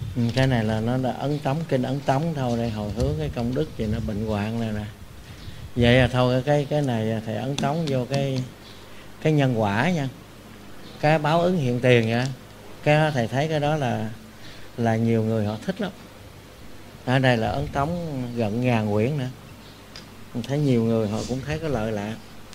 Cái này là nó đã ấn tống, kinh ấn tống thôi. Đây hồi hướng cái công đức gì nó bệnh hoạn này nè. Vậy là thôi cái này thầy ấn tống vô cái nhân quả nha, cái báo ứng hiện tiền vậy. Cái đó thầy thấy cái đó là nhiều người họ thích lắm. Ở đây là ấn tống gần 1000 quyển nữa. Mình thấy nhiều người họ cũng thấy có lợi lạ.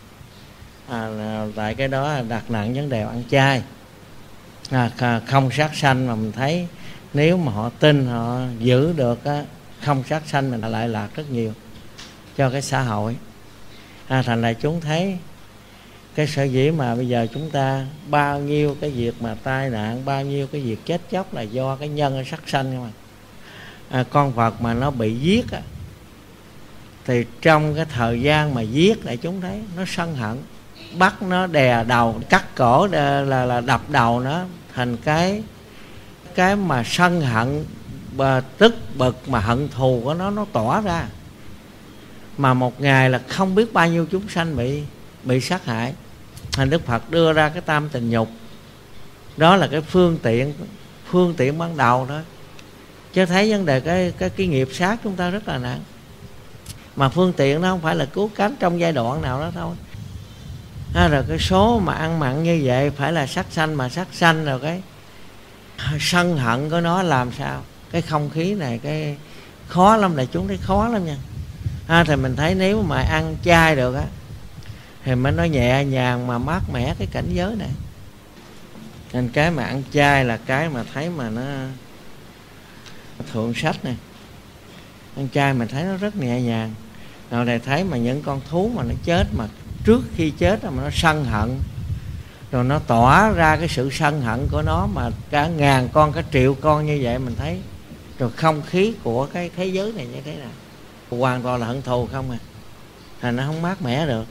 Tại cái đó đặt nặng vấn đề ăn chay, không sát sanh. Mà mình thấy nếu mà họ tin, họ giữ được không sát sanh, mình lại lạc rất nhiều cho cái xã hội. Thành lại chúng thấy cái sở dĩ mà bây giờ chúng ta bao nhiêu cái việc mà tai nạn, bao nhiêu cái việc chết chóc là do cái nhân sát sanh mà. Con vật mà nó bị giết thì trong cái thời gian mà giết lại chúng thấy nó sân hận, bắt nó đè đầu, cắt cổ là đập đầu nó, thành cái mà sân hận và tức bực mà hận thù của nó tỏa ra. Mà một ngày là không biết bao nhiêu chúng sanh bị sát hại. Thành Đức Phật đưa ra cái tam tình nhục, đó là cái phương tiện ban đầu đó. Chứ thấy vấn đề cái nghiệp sát chúng ta rất là nặng. Mà phương tiện nó không phải là cứu cánh trong giai đoạn nào đó thôi. Rồi cái số mà ăn mặn như vậy phải là sát sanh, mà sát sanh rồi cái sân hận của nó làm sao. Cái không khí này cái khó lắm, là chúng thấy khó lắm nha. Thì mình thấy nếu mà ăn chay được thì mới nói nhẹ nhàng mà mát mẻ cái cảnh giới này. Nên cái mà ăn chay là cái mà thấy mà nó thượng sách này. Ăn chay mình thấy nó rất nhẹ nhàng. Nào này thấy mà những con thú mà nó chết, mà trước khi chết mà nó sân hận, rồi nó tỏa ra cái sự sân hận của nó, mà cả 1000 con, cả triệu con như vậy mình thấy. Rồi không khí của cái thế giới này như thế nào, hoàn toàn là hận thù không thành nó không mát mẻ được.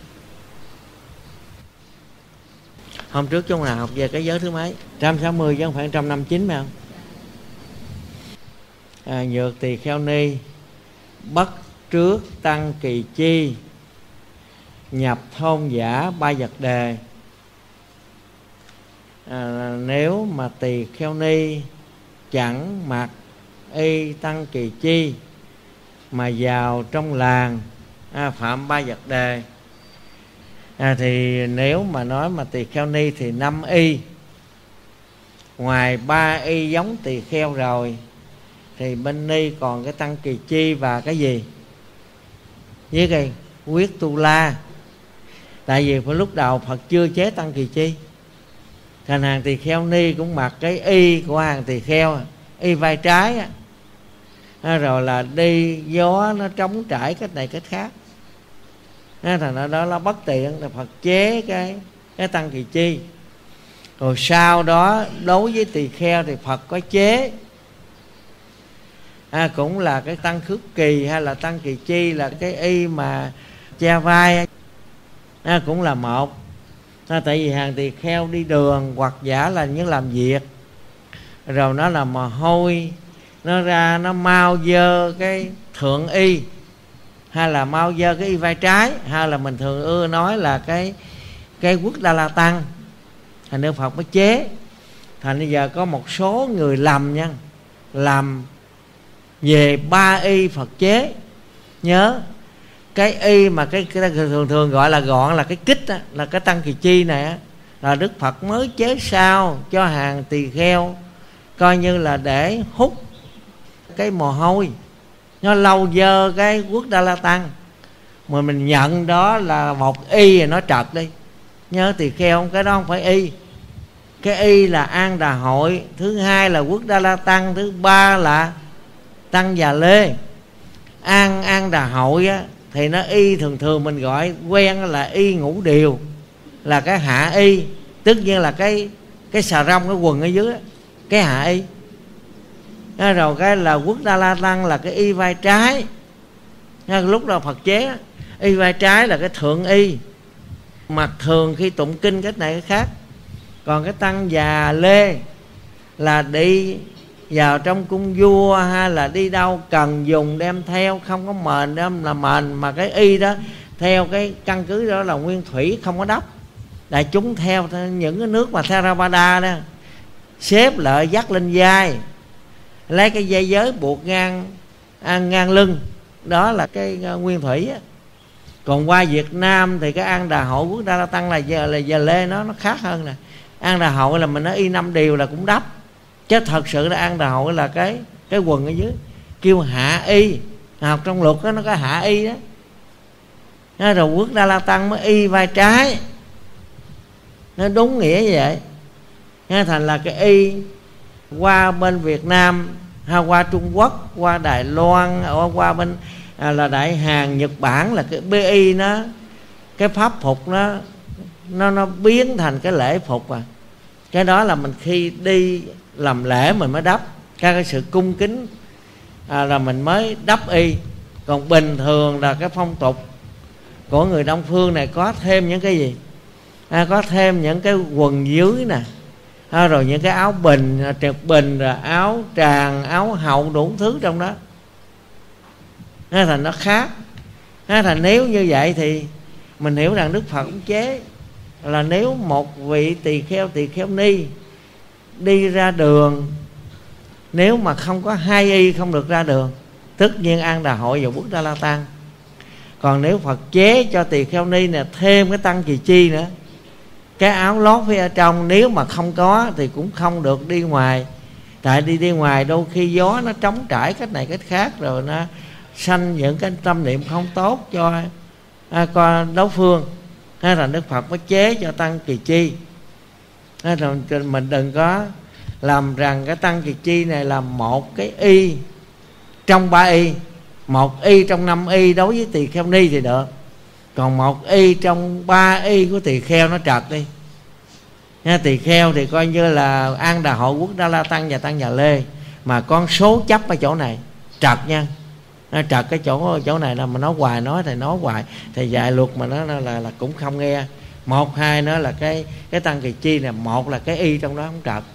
Hôm trước chúng là học về cái giới thứ mấy? 160 chứ không phải 159 phải không? Nhược tỳ kheo ni bất trước tăng kỳ chi, nhập thôn giả ba vật đề. Nếu mà tỳ kheo ni chẳng mặc y tăng kỳ chi mà vào trong làng phạm ba vật đề, thì nếu mà nói mà tỳ kheo ni thì 5 y. Ngoài 3 y giống tỳ kheo rồi thì bên ni còn cái tăng kỳ chi và cái gì với cái quyết tu la. Tại vì phải lúc đầu Phật chưa chế tăng kỳ chi, thành hàng tỳ kheo ni cũng mặc cái y của hàng tỳ kheo, y vai trái rồi là đi gió nó trống trải cách này cách khác. Thành ra đó là bất tiện, là Phật chế cái tăng kỳ chi. Rồi sau đó đối với tỳ kheo thì Phật có chế cũng là cái tăng khước kỳ hay là tăng kỳ chi, là cái y mà che vai cũng là một. Tại vì hàng tỳ kheo đi đường hoặc giả là những làm việc, rồi nó là mồ hôi, nó ra nó mau dơ cái thượng y, hay là mau dơ cái y vai trái, hay là mình thường ưa nói là cái quốc đa la tăng. Thành Đức Phật mới chế. Thành bây giờ có một số người lầm nha, làm về 3 y Phật chế. Nhớ cái y mà cái thường gọi là gọn là cái kích là cái tăng kỳ chi này là Đức Phật mới chế sao cho hàng tỳ kheo, coi như là để hút cái mồ hôi, nó lâu dơ cái quốc đa la tăng. Mà mình nhận đó là một y rồi nó trật đi. Nhớ tỳ kheo cái đó không phải y. Cái y là An Đà Hội, thứ hai là quốc đa la tăng, thứ ba là tăng Già Lê. An Đà Hội thì nó y thường mình gọi quen là y ngũ điều, là cái hạ y, tất nhiên là cái xà rong, cái quần ở dưới cái hạ y. Rồi cái là quốc đa la tăng là cái y vai trái. Lúc đó Phật chế y vai trái là cái thượng y, mặc thường khi tụng kinh cái này cái khác. Còn cái tăng Già Lê là đi vào trong cung vua hay là đi đâu cần dùng đem theo, không có mền đem là mền. Mà cái y đó theo cái căn cứ đó là nguyên thủy, không có đắp. Đại chúng theo những cái nước mà Theravada đó, xếp lợi dắt lên vai, lấy cái dây giới buộc ngang lưng, đó là cái nguyên thủy á. Còn qua Việt Nam thì cái An Đà Hội Quốc Đa La Tăng là giờ lê nó khác hơn nè. An Đà Hội là mình nói y 5 điều là cũng đắp, chứ thật sự là An Đà Hội là cái quần ở dưới kêu hạ y. Học trong luật đó, nó có hạ y đó. Rồi Quốc Đa La Tăng mới y vai trái, nó đúng nghĩa như vậy. Thành là cái y qua bên Việt Nam, hay qua Trung Quốc, qua Đài Loan, qua bên là Đại Hàn, Nhật Bản, là cái BI nó, cái pháp phục nó biến thành cái lễ phục à. Cái đó là mình khi đi làm lễ mình mới đắp, cái sự cung kính là mình mới đắp y. Còn bình thường là cái phong tục của người Đông phương này có thêm những cái gì? Có thêm những cái quần dưới nè, rồi những cái áo bình, trượt bình, rồi áo tràng, áo hậu, đủ thứ trong đó. Thành nó khác. Thành nếu như vậy thì mình hiểu rằng Đức Phật cũng chế là nếu một vị tỳ kheo ni đi ra đường, nếu mà không có 2 y không được ra đường, tất nhiên An Đà Hội và Quốc Đa La Tăng. Còn nếu Phật chế cho tỳ kheo ni nè thêm cái tăng kỳ chi nữa, cái áo lót phía ở trong nếu mà không có thì cũng không được đi ngoài. Tại đi ngoài đôi khi gió nó trống trải cách này cách khác, rồi nó sanh những cái tâm niệm không tốt cho đối phương. Rồi Đức Phật mới chế cho tăng kỳ chi. Rồi mình đừng có làm rằng cái tăng kỳ chi này là một cái y trong 3 y, một y trong 5 y đối với tỳ kheo ni thì được. Còn một y trong 3 y của tỳ kheo nó trật đi. Tỳ kheo thì coi như là An Đà Hội, Quốc Đa La Tăng và Tăng Nhà Lê, mà con số chấp ở chỗ này trật nha. Nó trật cái chỗ này là mà nói hoài, nói hoài thì dạy luật mà nó là cũng không nghe. 1, 2 nó là cái tăng kỳ chi là một là cái y trong đó không trật.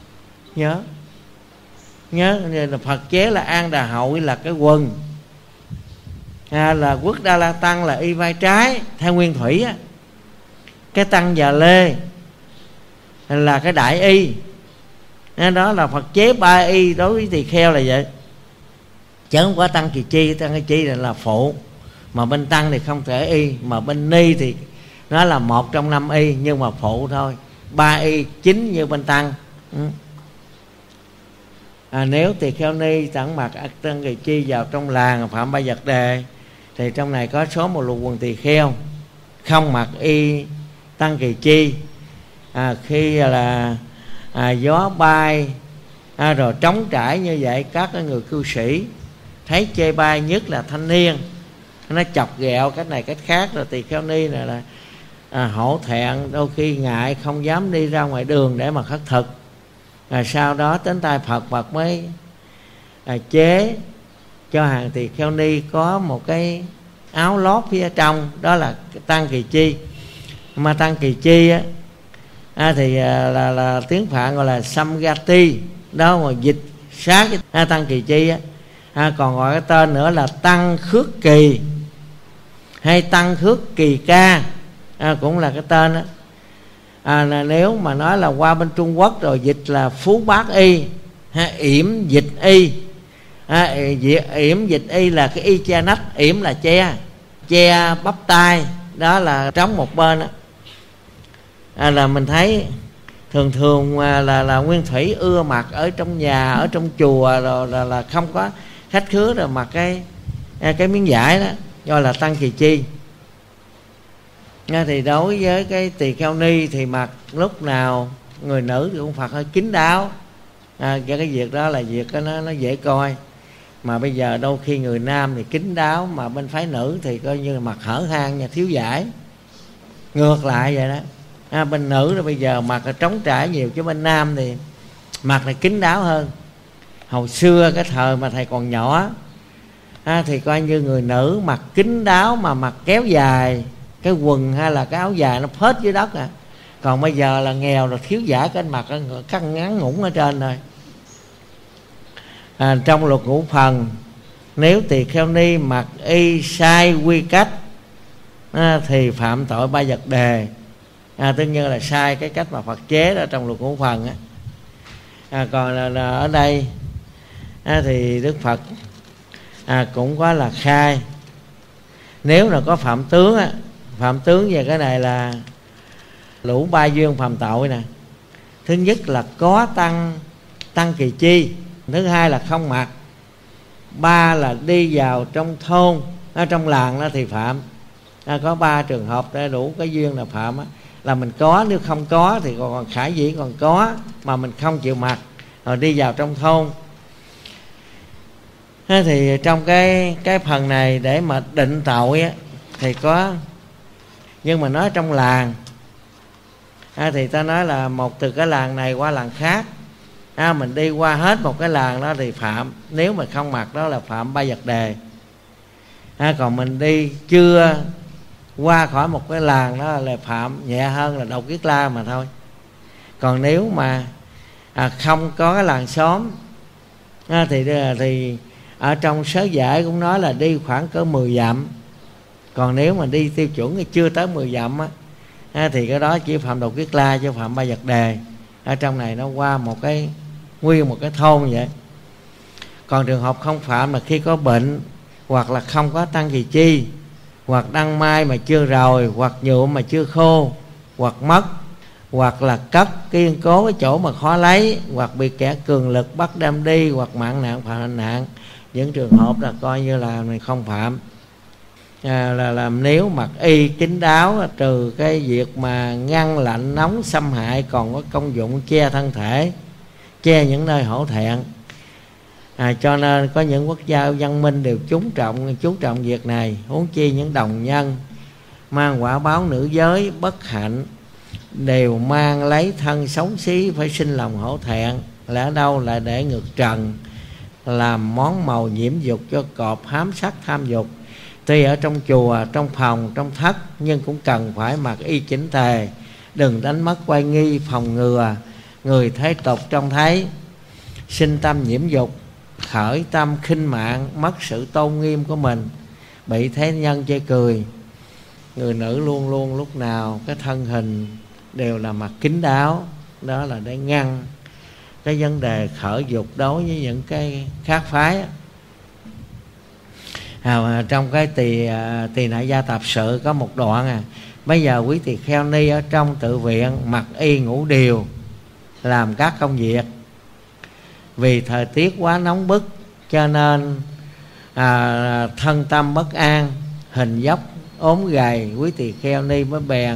Nhớ là Phật chế là An Đà Hội là cái quần, là Quốc Đa La Tăng là y vai trái theo nguyên thủy á. Cái Tăng Già Lê là cái đại y. Đó là Phật chế 3 y đối với tỳ kheo là vậy, chứ không có tăng kỳ chi. Tăng kỳ chi là phụ, mà bên tăng thì không thể y, mà bên ni thì nó là 1 trong 5 y nhưng mà phụ thôi. 3 y chính như bên tăng. Nếu tỳ kheo ni tặng mặc tăng kỳ chi vào trong làng Phạm Ba Vật Đề thì trong này có số một lục quần tỳ kheo không mặc y tăng kỳ chi. Khi là gió bay rồi trống trải như vậy, các cái người cư sĩ thấy chê bai, nhất là thanh niên, nó chọc ghẹo cách này cách khác, rồi tỳ kheo ni này là hổ thẹn, đôi khi ngại không dám đi ra ngoài đường để mà khất thực. Sau đó đến tay Phật mới chế cho hàng tỳ kheo ni có một cái áo lót phía trong, đó là tăng kỳ chi. Mà tăng kỳ chi á, thì là tiếng Phạn gọi là Samgati, đó mà dịch sát với tăng kỳ chi á. Còn gọi cái tên nữa là tăng khước kỳ hay tăng khước kỳ ca, cũng là cái tên đó. Là nếu mà nói là qua bên Trung Quốc rồi dịch là phú bát y, yểm dịch y. Yểm dịch y là cái y che nách, yểm là che bắp tay, đó là trống một bên đó. Là mình thấy thường là nguyên thủy ưa mặc ở trong nhà, ở trong chùa rồi là không có khách khứa rồi mặc cái miếng vải đó, do là tăng kỳ chi. Thì đối với cái tỳ kheo ni thì mặc lúc nào người nữ thì cũng Phật hơi kín đáo. Cái việc đó là việc nó dễ coi. Mà bây giờ đôi khi người nam thì kín đáo, mà bên phái nữ thì coi như là mặc hở hang nha, thiếu vải. Ngược lại vậy đó. Bên nữ rồi bây giờ mặc trống trải nhiều, chứ bên nam thì mặc là kín đáo hơn. Hồi xưa cái thời mà thầy còn nhỏ thì coi như người nữ mặc kín đáo mà mặc kéo dài, cái quần hay là cái áo dài nó phết dưới đất Còn bây giờ là nghèo rồi, thiếu vải, cái anh mặc cắt ngắn ngủn ở trên rồi. Trong luật ngũ phần, nếu tỳ kheo ni mặc y sai quy cách thì phạm tội Ba Vật Đề. Tất nhiên là sai cái cách mà Phật chế đó trong luật ngũ phần Còn là ở đây thì Đức Phật cũng có là khai. Nếu là có phạm tướng phạm tướng về cái này là lũ ba duyên phạm tội nè. Thứ nhất là có tăng kỳ chi, thứ hai là không mặc, ba là đi vào trong thôn, ở trong làng đó thì phạm. Có ba trường hợp để đủ cái duyên là phạm là mình có. Nếu không có thì còn khả dĩ còn có mà mình không chịu mặc rồi đi vào trong thôn. Thì trong cái phần này để mà định tội thì có, nhưng mà nói trong làng thì ta nói là một từ cái làng này qua làng khác, mình đi qua hết một cái làng đó thì phạm. Nếu mà không mặc đó là phạm ba vật đề. Còn mình đi chưa qua khỏi một cái làng đó là phạm nhẹ hơn là độc kiết la mà thôi. Còn nếu mà không có cái làng xóm thì ở trong sớ giải cũng nói là đi khoảng cỡ 10 dặm. Còn nếu mà đi tiêu chuẩn thì chưa tới 10 dặm thì cái đó chỉ phạm độc kiết la chứ phạm ba vật đề. Ở trong này nó qua một cái nguyên một cái thôn vậy. Còn trường hợp không phạm là khi có bệnh, hoặc là không có tăng kỳ chi, hoặc đăng mai mà chưa rồi, hoặc nhuộm mà chưa khô, hoặc mất, hoặc là cất kiên cố cái chỗ mà khó lấy, hoặc bị kẻ cường lực bắt đem đi, hoặc mạng nạn phạm hành nạn. Những trường hợp là coi như là mình không phạm. Là làm nếu mặc y kín đáo, trừ cái việc mà ngăn lạnh nóng xâm hại, còn có công dụng che thân thể, che những nơi hổ thẹn. Cho nên có những quốc gia văn minh đều chú trọng việc này. Huống chi những đồng nhân mang quả báo nữ giới bất hạnh đều mang lấy thân xấu xí, phải sinh lòng hổ thẹn. Lẽ đâu lại để ngược trần làm món màu nhiễm dục cho cọp hám sắc tham dục. Tuy ở trong chùa, trong phòng, trong thất, nhưng cũng cần phải mặc y chỉnh tề, đừng đánh mất oai nghi, phòng ngừa người thế tục trông thấy sinh tâm nhiễm dục, khởi tâm khinh mạng, mất sự tôn nghiêm của mình, bị thế nhân chê cười. Người nữ luôn luôn lúc nào cái thân hình đều là mặc kín đáo, đó là để ngăn cái vấn đề khởi dục đối với những cái khác phái. Trong cái tỳ nại gia tạp sự có một đoạn bây giờ quý tỳ kheo ni ở trong tự viện mặc y ngủ điều làm các công việc. Vì thời tiết quá nóng bức cho nên thân tâm bất an, hình dốc ốm gầy, quý tỳ kheo ni mới bèn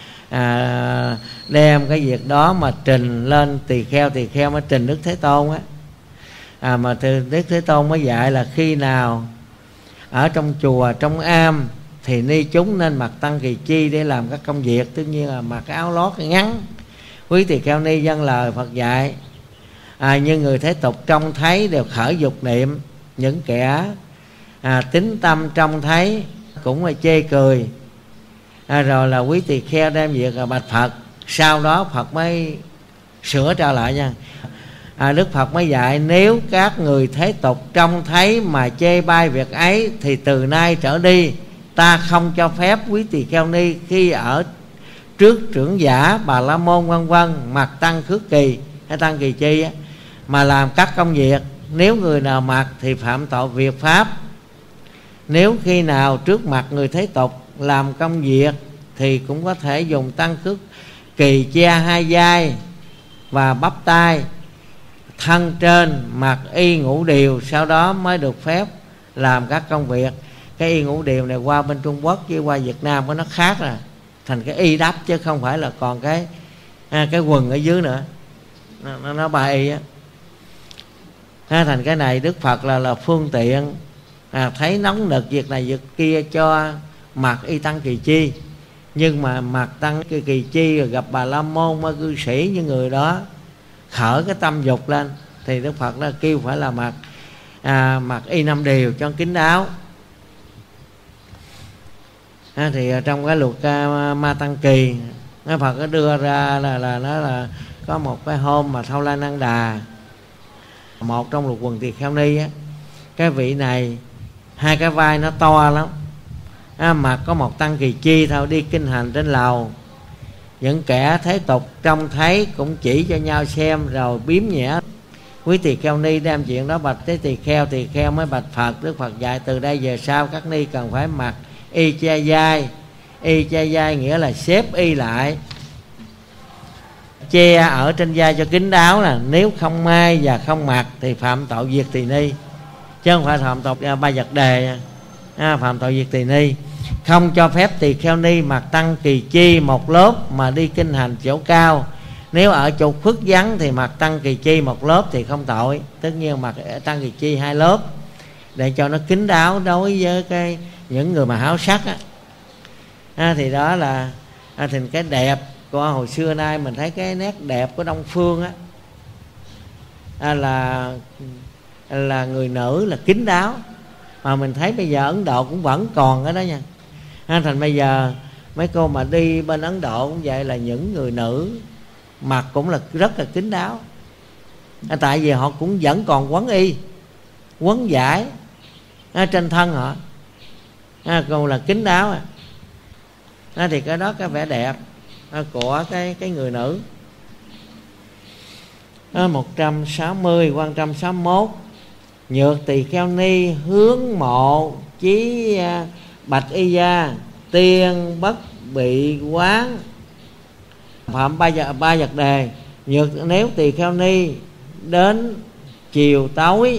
đem cái việc đó mà trình lên tỳ kheo mới trình Đức Thế Tôn mà Đức Thế Tôn mới dạy là khi nào ở trong chùa, trong am thì ni chúng nên mặc tăng kỳ chi để làm các công việc. Tất nhiên là mặc cái áo lót ngắn. Quý tỳ kheo ni vâng lời Phật dạy. Nhưng người thế tục trông thấy đều khởi dục niệm. Những kẻ tín tâm trông thấy cũng là chê cười. Rồi là quý tỳ kheo đem việc bạch Phật. Sau đó Phật mới sửa trở lại nha. Đức Phật mới dạy nếu các người thế tục trông thấy mà chê bai việc ấy thì từ nay trở đi ta không cho phép quý tỳ kheo ni khi ở trước trưởng giả, Bà La Môn vân vân mặc tăng khước kỳ hay tăng kỳ chi mà làm các công việc. Nếu người nào mặc thì phạm tội việc pháp. Nếu khi nào trước mặt người thế tục làm công việc thì cũng có thể dùng tăng khước kỳ che hai vai và bắp tay, thân trên mặc y ngũ điều, sau đó mới được phép làm các công việc. Cái y ngũ điều này qua bên Trung Quốc với qua Việt Nam có nó khác rồi, thành cái y đắp chứ không phải là còn cái quần ở dưới nữa. Nó ba y á. Thành cái này Đức Phật là phương tiện thấy nóng nực việc này việc kia cho mặc y tăng kỳ chi. Nhưng mà mặc tăng kỳ chi rồi gặp Bà La Môn mới cư sĩ như người đó khởi cái tâm dục lên thì Đức Phật đã kêu phải là mặc y 5 điều cho kín đáo. Thì trong cái luật Ma Tăng Kỳ, Đức Phật có đưa ra là nó là có một cái hôm mà Thâu La Năng Đà, một trong lục quần tỳ kheo ni cái vị này hai cái vai nó to lắm, mặc có một tăng kỳ chi thôi đi kinh hành trên lầu. Những kẻ thế tục trông thấy cũng chỉ cho nhau xem rồi biếm nhẹ Quý tỳ kheo ni đem chuyện đó bạch tới tỳ kheo mới bạch Phật. Đức Phật dạy từ đây về sau các ni cần phải mặc y che vai. Y che vai nghĩa là xếp y lại, che ở trên vai cho kín đáo nè. Nếu không may và không mặc thì phạm tội diệt tỳ ni, chứ không phải phạm tội ba vật đề, phạm tội diệt tỳ ni. Không cho phép tỳ kheo ni mặc tăng kỳ chi một lớp mà đi kinh hành chỗ cao. Nếu ở chỗ khuất vắng thì mặc tăng kỳ chi một lớp thì không tội. Tất nhiên mặc tăng kỳ chi 2 lớp để cho nó kín đáo đối với những người mà háo sắc á. Thì đó là thì cái đẹp của hồi xưa nay mình thấy cái nét đẹp của Đông Phương á, là người nữ là kín đáo. Mà mình thấy bây giờ Ấn Độ cũng vẫn còn cái đó nha. Thành bây giờ mấy cô mà đi bên Ấn Độ cũng vậy, là những người nữ mặc cũng là rất là kín đáo. Tại vì họ cũng vẫn còn quấn y, quấn vải trên thân họ, còn là kín đáo. Thì cái đó cái vẻ đẹp của cái người nữ. 160 quan 161. Nhược tỳ kheo ni hướng mộ chí bạch y gia, tiên bất bị quán, phạm ba vật đề. Nhược nếu tỳ kheo ni đến chiều tối,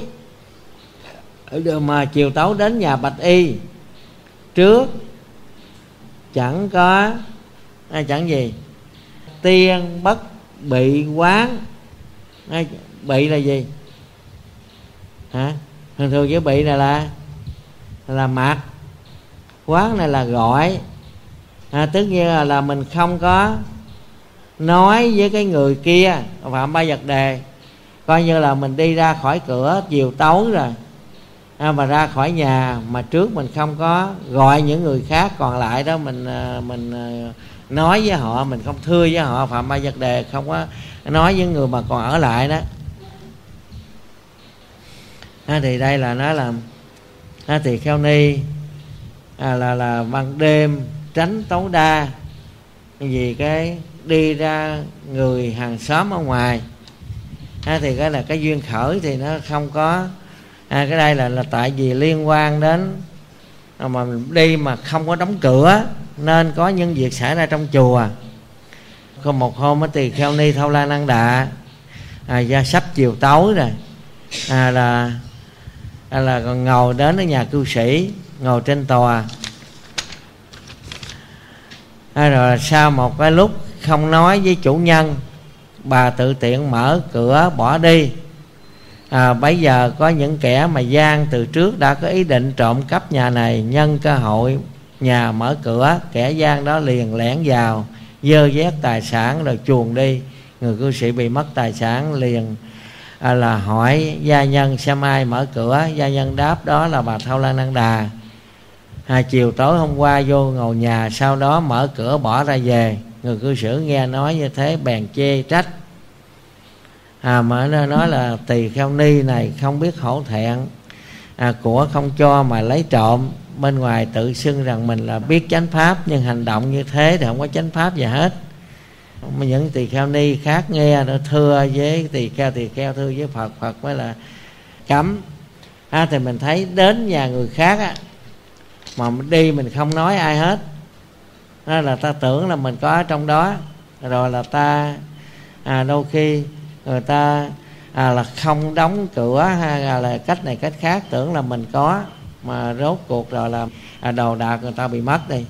mà chiều tối đến nhà bạch y trước chẳng có chẳng gì tiên bất bị quán. Bị là gì hả? Thường thường chữ bị này là mặc, quán này là gọi. Tất nhiên là mình không có nói với cái người kia phạm ba vật đề. Coi như là mình đi ra khỏi cửa chiều tối rồi, mà ra khỏi nhà mà trước mình không có gọi những người khác còn lại đó, mình nói với họ, mình không thưa với họ, phạm ba vật đề. Không có nói với người mà còn ở lại đó. Thì đây là nó làm tỳ kheo ni là ban đêm tránh tối đa, vì cái đi ra người hàng xóm ở ngoài. Thì cái là cái duyên khởi thì nó không có. Cái đây là tại vì liên quan đến mà mình đi mà không có đóng cửa, nên có những việc xảy ra trong chùa. Có một hôm tỳ kheo ni Thâu La Năng Đà ra sắp chiều tối rồi, là còn ngồi đến ở nhà cư sĩ, ngồi trên tòa. Rồi sau một cái lúc không nói với chủ nhân, bà tự tiện mở cửa bỏ đi. Bấy giờ có những kẻ mà gian từ trước đã có ý định trộm cắp nhà này, nhân cơ hội nhà mở cửa, kẻ gian đó liền lẻn vào, dơ vét tài sản rồi chuồn đi. Người cư sĩ bị mất tài sản liền là hỏi gia nhân xem ai mở cửa. Gia nhân đáp đó là bà Thâu La Năng Đà. Chiều tối hôm qua vô ngồi nhà, sau đó mở cửa bỏ ra về. Người cư sĩ nghe nói như thế bèn chê trách. Mà nó nói là tỳ kheo ni này không biết hổ thẹn, của không cho mà lấy trộm. Bên ngoài tự xưng rằng mình là biết chánh pháp, nhưng hành động như thế thì không có chánh pháp gì hết. Mà những tỳ kheo ni khác nghe nó thưa với tỳ kheo thưa với Phật mới là cấm. Thì mình thấy đến nhà người khác mà mình đi mình không nói ai hết, là ta tưởng là mình có ở trong đó. Rồi là ta đôi khi người ta là không đóng cửa, hay là cách này cách khác, tưởng là mình có, mà rốt cuộc rồi là đồ đạc người ta bị mất đi.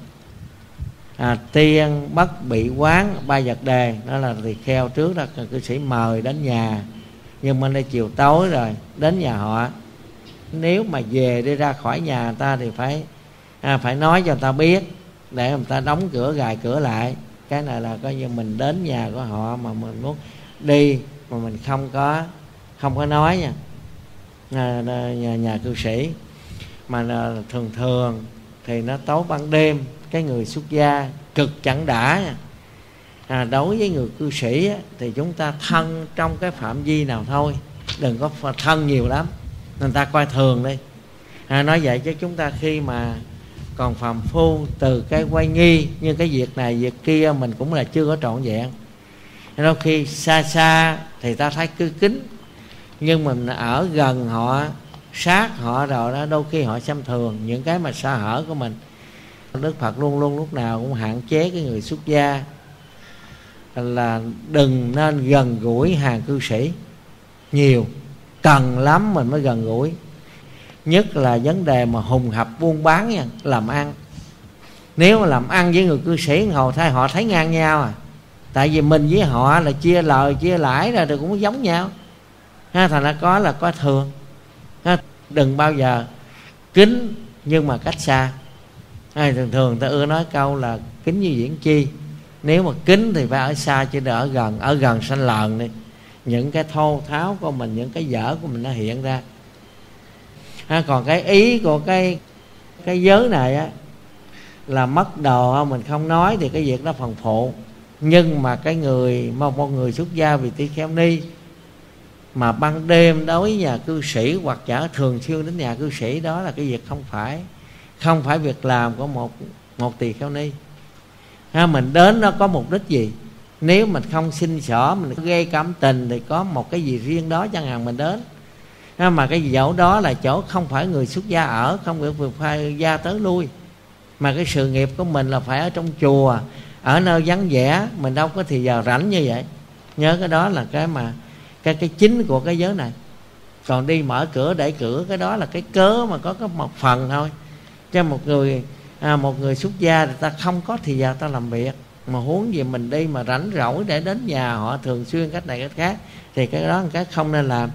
Tiên bất bị quán ba vật đề, đó là tỳ kheo trước đó cư sĩ mời đến nhà, nhưng mà đây chiều tối rồi đến nhà họ. Nếu mà về đi ra khỏi nhà người ta thì phải nói cho người ta biết, để người ta đóng cửa gài cửa lại. Cái này là coi như mình đến nhà của họ mà mình muốn đi mà mình không có nói nha. Nhà cư sĩ mà thường thường thì nó tối ban đêm, cái người xuất gia cực chẳng đã nha. Đối với người cư sĩ thì chúng ta thân trong cái phạm vi nào thôi, đừng có thân nhiều lắm, người ta coi thường đi. Nói vậy chứ chúng ta khi mà còn phàm phu, từ cái quay nghi, nhưng cái việc này việc kia mình cũng là chưa có trọn vẹn. Đôi khi xa xa thì ta thấy cứ kính, nhưng mình ở gần họ, sát họ rồi đó, đôi khi họ xem thường những cái mà sơ hở của mình. Đức Phật luôn luôn lúc nào cũng hạn chế cái người xuất gia là đừng nên gần gũi hàng cư sĩ nhiều, cần lắm mình mới gần gũi. Nhất là vấn đề mà hùng hạp buôn bán nha, làm ăn. Nếu mà làm ăn với người cư sĩ họ thấy ngang nhau à. Tại vì mình với họ là chia lời chia lãi ra thì cũng giống nhau ha, thành ra có thường ha. Đừng bao giờ kính nhưng mà cách xa. Thường ta ưa nói câu là kính như viễn chi. Nếu mà kính thì phải ở xa chứ đừng ở gần. Ở gần sanh lờn đi, những cái thô tháo của mình, những cái dở của mình nó hiện ra còn cái ý của cái giới này á là mất đồ, mình không nói thì cái việc đó phần phụ. Nhưng mà một người xuất gia vì tỳ kheo ni mà ban đêm đối với nhà cư sĩ hoặc chở thường xuyên đến nhà cư sĩ, đó là cái việc không phải việc làm của một tỳ kheo ni. Mình đến nó có mục đích gì? Nếu mình không xin xỏ, mình gây cảm tình thì có một cái gì riêng đó chẳng hạn mình đến. Mà cái chỗ đó là chỗ không phải người xuất gia ở, không phải gia tới lui. Mà cái sự nghiệp của mình là phải ở trong chùa, ở nơi vắng vẻ, mình đâu có thì giờ rảnh như vậy. Nhớ cái đó là cái mà cái chính của cái giới này. Còn đi mở cửa đẩy cửa, cái đó là cái cớ mà có một phần thôi. Cho một người xuất gia thì ta không có thì giờ ta làm việc, mà huống gì mình đi mà rảnh rỗi để đến nhà họ thường xuyên cách này cách khác, thì cái đó là cái không nên làm.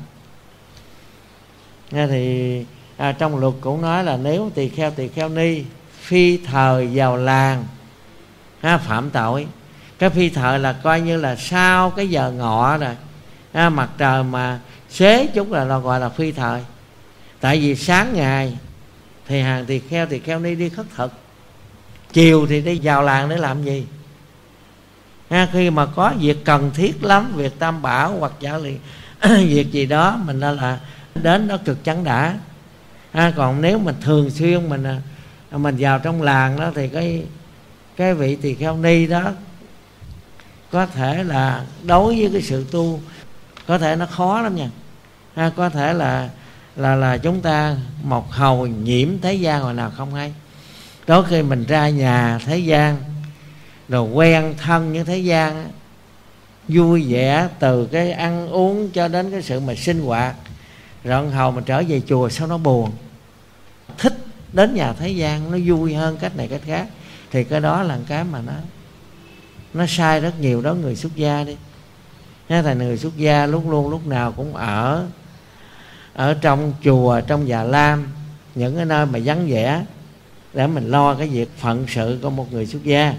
Thì trong luật cũng nói là nếu tỳ kheo ni phi thời vào làng phạm tội. Cái phi thời là coi như là sau cái giờ ngọ rồi, mặt trời mà xế chút là gọi là phi thời. Tại vì sáng ngày thì hàng tỳ kheo ni đi khất thực, chiều thì đi vào làng để làm gì? Khi mà có việc cần thiết lắm, việc tam bảo hoặc giả liền việc gì đó, mình là đến đó cực chẳng đã. Còn nếu mình thường xuyên mình vào trong làng đó, thì cái vị tỳ kheo ni đó có thể là đối với cái sự tu có thể nó khó lắm nha. Có thể là chúng ta một hầu nhiễm thế gian hồi nào không hay. Đôi khi mình ra nhà thế gian rồi quen thân với thế gian, vui vẻ từ cái ăn uống cho đến cái sự mà sinh hoạt, rồi hầu mình trở về chùa sao nó buồn, thích đến nhà thế gian nó vui hơn cách này cách khác, thì cái đó là cái mà nó sai rất nhiều đó người xuất gia đi. Thành người xuất gia lúc nào cũng ở trong chùa, trong già lam, những cái nơi mà vắng vẻ, để mình lo cái việc phận sự của một người xuất gia.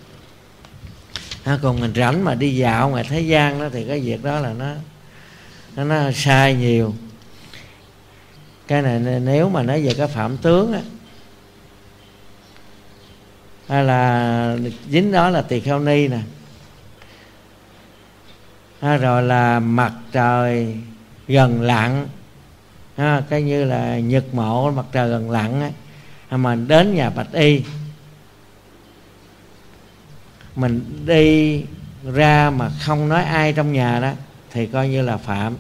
Còn mình rảnh mà đi dạo ngoài thế gian đó, thì cái việc đó là nó sai nhiều. Cái này nếu mà nói về cái phạm tướng á, hay là dính đó là tỳ kheo ni nè, rồi là mặt trời gần lặn, cái như là nhật mộ mặt trời gần lặn á, mình đến nhà bạch y, mình đi ra mà không nói ai trong nhà đó thì coi như là phạm.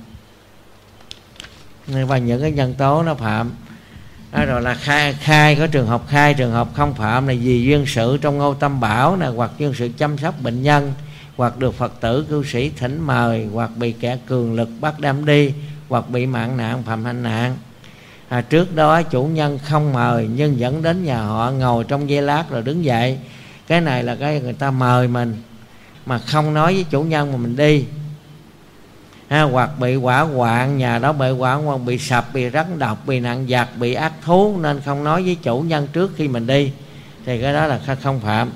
Và những cái nhân tố nó phạm. Rồi là khai có trường hợp khai, trường hợp không phạm là vì duyên sự trong ngôi tam bảo này, hoặc duyên sự chăm sóc bệnh nhân, hoặc được Phật tử cư sĩ thỉnh mời, hoặc bị kẻ cường lực bắt đem đi, hoặc bị mạng nạn phạm hành nạn. Trước đó chủ nhân không mời nhưng vẫn đến nhà họ, ngồi trong giây lát rồi đứng dậy. Cái này là cái người ta mời mình mà không nói với chủ nhân mà mình đi. Hoặc bị hỏa hoạn, nhà đó bị hỏa hoạn, bị sập, bị rắn độc, bị nạn giặc, bị ác thú, nên không nói với chủ nhân trước khi mình đi, thì cái đó là không phạm.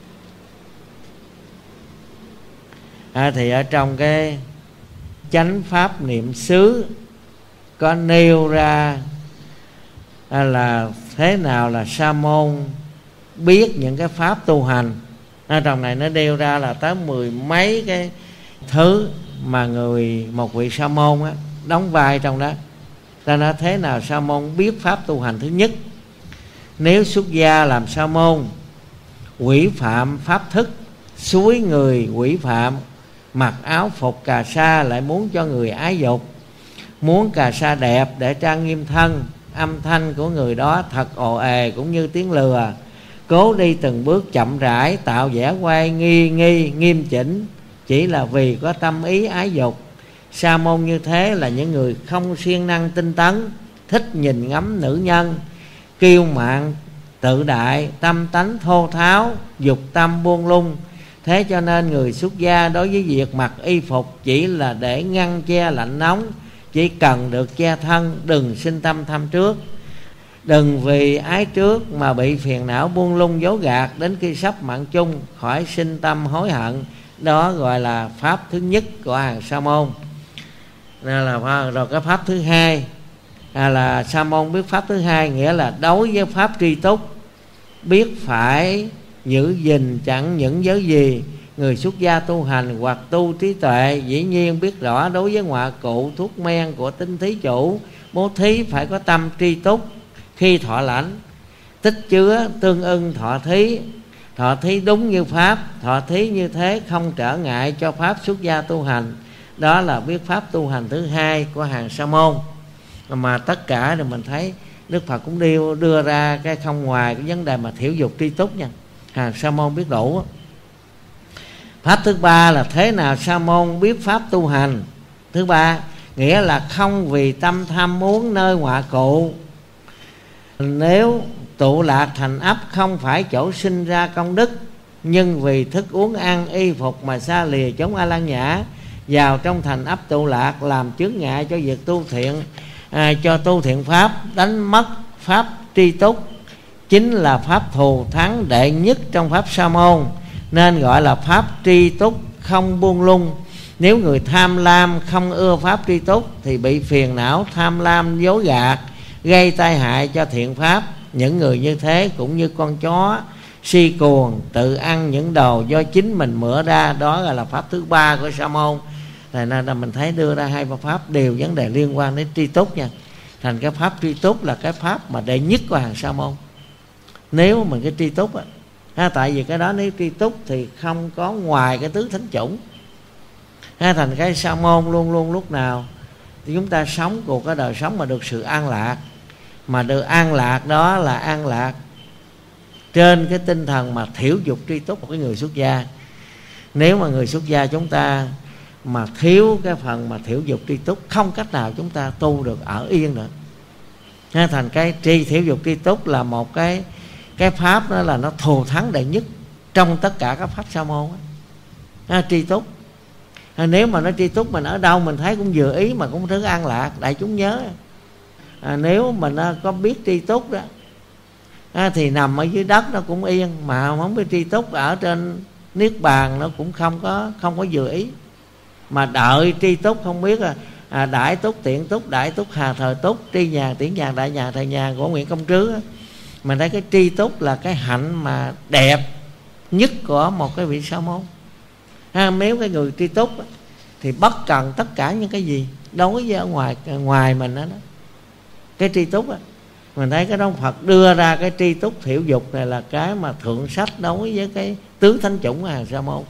Thì ở trong cái chánh pháp niệm xứ có nêu ra là thế nào là sa môn biết những cái pháp tu hành. Trong này nó nêu ra là tới 10 mấy cái thứ mà một vị sa môn á, đóng vai trong đó. Ta nói thế nào sa môn biết pháp tu hành. Thứ nhất, nếu xuất gia làm sa môn, quỷ phạm pháp thức, suối người quỷ phạm, mặc áo phục cà sa lại muốn cho người ái dục, muốn cà sa đẹp để trang nghiêm thân. Âm thanh của người đó thật ồ ề cũng như tiếng lừa. Cố đi từng bước chậm rãi, tạo vẻ quay nghi nghiêm chỉnh, chỉ là vì có tâm ý ái dục. Sa môn như thế là những người không siêng năng tinh tấn, thích nhìn ngắm nữ nhân, kiêu mạn tự đại, tâm tánh thô tháo, dục tâm buông lung. Thế cho nên người xuất gia đối với việc mặc y phục chỉ là để ngăn che lạnh nóng, chỉ cần được che thân, đừng sinh tâm tham trước. Đừng vì ái trước mà bị phiền não buông lung dối gạt, đến khi sắp mạng chung khỏi sinh tâm hối hận. Đó gọi là pháp thứ nhất của hàng sa môn. Nên là rồi cái pháp thứ hai là sa môn biết pháp thứ hai, nghĩa là đối với pháp tri túc biết phải giữ gìn chẳng những giới gì. Người xuất gia tu hành hoặc tu trí tuệ dĩ nhiên biết rõ đối với ngoại cụ thuốc men của tinh thí chủ, bố thí phải có tâm tri túc. Khi thọ lãnh tích chứa tương ưng thọ thí, thọ thí đúng như pháp, thọ thí như thế không trở ngại cho pháp xuất gia tu hành. Đó là biết pháp tu hành thứ hai của hàng sa môn. Mà tất cả thì mình thấy Đức Phật cũng đưa ra cái không ngoài cái vấn đề mà thiểu dục tri túc nha. Hàng sa môn biết đủ. Pháp thứ ba là thế nào sa môn biết pháp tu hành. Thứ ba nghĩa là không vì tâm tham muốn nơi ngoại cụ. Nếu tụ lạc thành ấp không phải chỗ sinh ra công đức, nhưng vì thức uống ăn y phục mà xa lìa chốn A Lan Nhã, vào trong thành ấp tụ lạc làm chướng ngại cho việc tu thiện, cho tu thiện pháp, đánh mất pháp tri túc, chính là pháp thù thắng đệ nhất trong pháp sa môn, nên gọi là pháp tri túc không buông lung. Nếu người tham lam không ưa pháp tri túc thì bị phiền não tham lam dối gạt, gây tai hại cho thiện pháp. Những người như thế cũng như con chó si cuồng, tự ăn những đồ do chính mình mửa ra. Đó là pháp thứ ba của sa môn. Thành ra là mình thấy đưa ra hai pháp đều vấn đề liên quan đến tri túc nha. Thành cái pháp tri túc là cái pháp mà đệ nhất của hàng sa môn. Nếu mình cái tri túc tại vì cái đó nếu tri túc thì không có ngoài cái tứ thánh chủng. Thành cái sa môn luôn luôn lúc nào thì chúng ta sống cuộc cái đời sống mà được sự an lạc. Mà được an lạc đó là an lạc trên cái tinh thần mà thiểu dục tri túc của cái người xuất gia. Nếu mà người xuất gia chúng ta mà thiếu cái phần mà thiểu dục tri túc, không cách nào chúng ta tu được ở yên nữa. Thành cái thiểu dục tri túc là một cái pháp đó là nó thù thắng đệ nhất trong tất cả các pháp sa môn. Tri túc, nếu mà nó tri túc mình ở đâu mình thấy cũng vừa ý mà cũng rất an lạc. Đại chúng nhớ nếu mình có biết tri túc đó thì nằm ở dưới đất nó cũng yên, mà không biết tri túc ở trên niết bàn nó cũng không có vừa ý. Mà đợi tri túc không biết đại túc, tiện túc, đại túc, hà thời túc, tri nhàn, tiễn nhàn, đại nhàn, thời nhàn của Nguyễn Công Trứ. Mình thấy cái tri túc là cái hạnh mà đẹp nhất của một cái vị sa môn. Nếu cái người tri túc thì bất cần tất cả những cái gì đối với ở ngoài mình đó. Cái tri túc mình thấy cái đó Phật đưa ra cái tri túc thiểu dục này là cái mà thượng sách đối với cái tứ thánh chủng của hàng sa môn.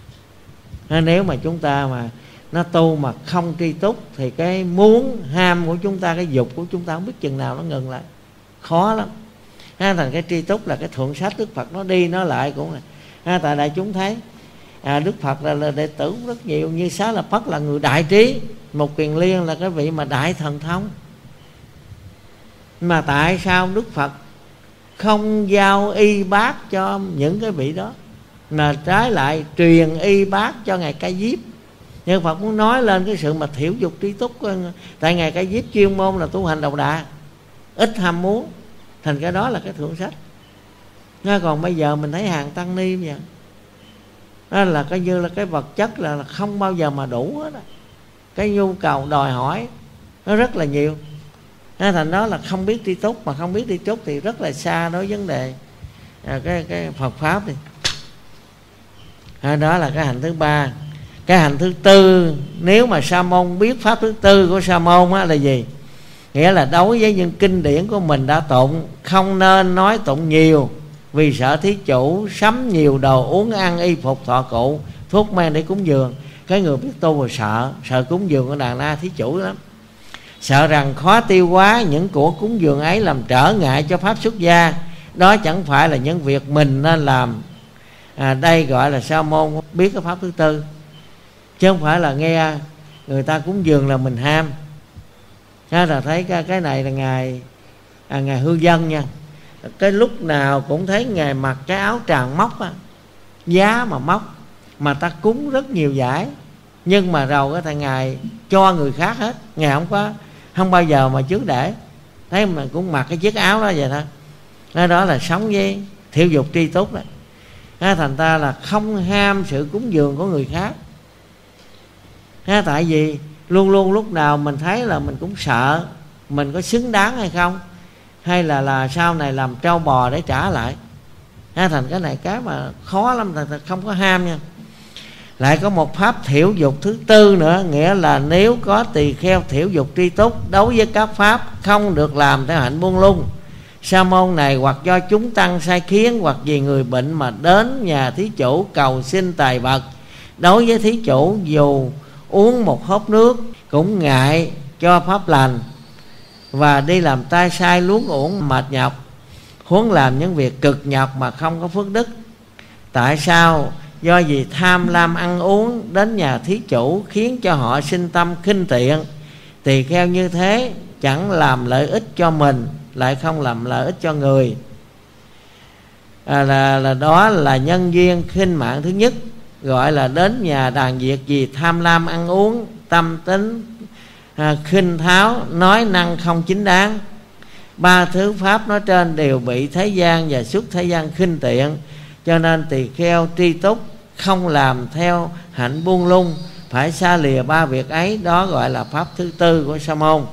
Nếu mà chúng ta mà nó tu mà không tri túc thì cái muốn ham của chúng ta, cái dục của chúng ta không biết chừng nào nó ngừng lại, khó lắm. Thành cái tri túc là cái thượng sách Đức Phật nó đi nó lại cũng là tại đại chúng thấy Đức Phật là đệ tử rất nhiều, như Xá Lợi Phất là người đại trí, Một Kiền Liên là cái vị mà đại thần thông. Mà tại sao Đức Phật không giao y bát cho những cái vị đó, mà trái lại truyền y bát cho Ngài Ca Diếp? Nhưng Phật muốn nói lên cái sự mà thiểu dục tri túc. Tại Ngài Ca Diếp chuyên môn là tu hành đầu đà, ít ham muốn, thành cái đó là cái thượng sách. Còn bây giờ mình thấy hàng tăng ni vậy đó là coi như là cái vật chất là không bao giờ mà đủ hết. Cái nhu cầu đòi hỏi nó rất là nhiều. Thành đó là không biết tri túc, mà không biết tri túc thì rất là xa đối với vấn đề cái Phật pháp đi. Đó là cái hạnh thứ ba. Cái hạnh thứ tư, nếu mà sa môn biết pháp thứ tư của sa môn là gì? Nghĩa là đối với những kinh điển của mình đã tụng, không nên nói tụng nhiều, vì sợ thí chủ sắm nhiều đồ uống ăn y phục thọ cụ, thuốc men để cúng dường. Cái người biết tu rồi sợ cúng dường của đàn na thí chủ lắm. sợ rằng khó tiêu hóa những của cúng dường ấy làm trở ngại cho pháp xuất gia. Đó chẳng phải là những việc mình nên làm. Đây gọi là sa môn biết cái pháp thứ tư, chứ không phải là nghe người ta cúng dường là mình ham. Là thấy cái này là ngài hư dân nha, cái lúc nào cũng thấy ngài mặc cái áo tràng móc á, giá mà móc, mà ta cúng rất nhiều giải, nhưng mà rồi cái thằng ngài cho người khác hết, ngài không bao giờ mà trước để. Thấy mà cũng mặc cái chiếc áo đó vậy thôi. Đó là sống với thiểu dục tri túc đó. Thành ta là không ham sự cúng dường của người khác. Tại vì luôn luôn lúc nào mình thấy là mình cũng sợ mình có xứng đáng hay không, hay là sau này làm trâu bò để trả lại. Thành cái này cái mà khó lắm, ta không có ham nha. Lại có một pháp thiểu dục thứ tư nữa, nghĩa là nếu có tỳ kheo thiểu dục tri túc, đối với các pháp không được làm theo hạnh buông lung. Sa môn này hoặc do chúng tăng sai khiến, hoặc vì người bệnh mà đến nhà thí chủ cầu xin tài vật. Đối với thí chủ, dù uống một hớp nước cũng ngại cho pháp lành, và đi làm tay sai luống uổng mệt nhọc, huống làm những việc cực nhọc mà không có phước đức. Tại sao? Do vì tham lam ăn uống đến nhà thí chủ khiến cho họ sinh tâm khinh tiện. Tỳ kheo như thế chẳng làm lợi ích cho mình, lại không làm lợi ích cho người. Đó là nhân duyên khinh mạng thứ nhất, gọi là đến nhà đàn diệt vì tham lam ăn uống, tâm tính khinh tháo, nói năng không chính đáng. Ba thứ pháp nói trên đều bị thế gian và xuất thế gian khinh tiện, cho nên tỳ kheo tri túc không làm theo hạnh buông lung, phải xa lìa ba việc ấy. Đó gọi là pháp thứ tư của sa môn.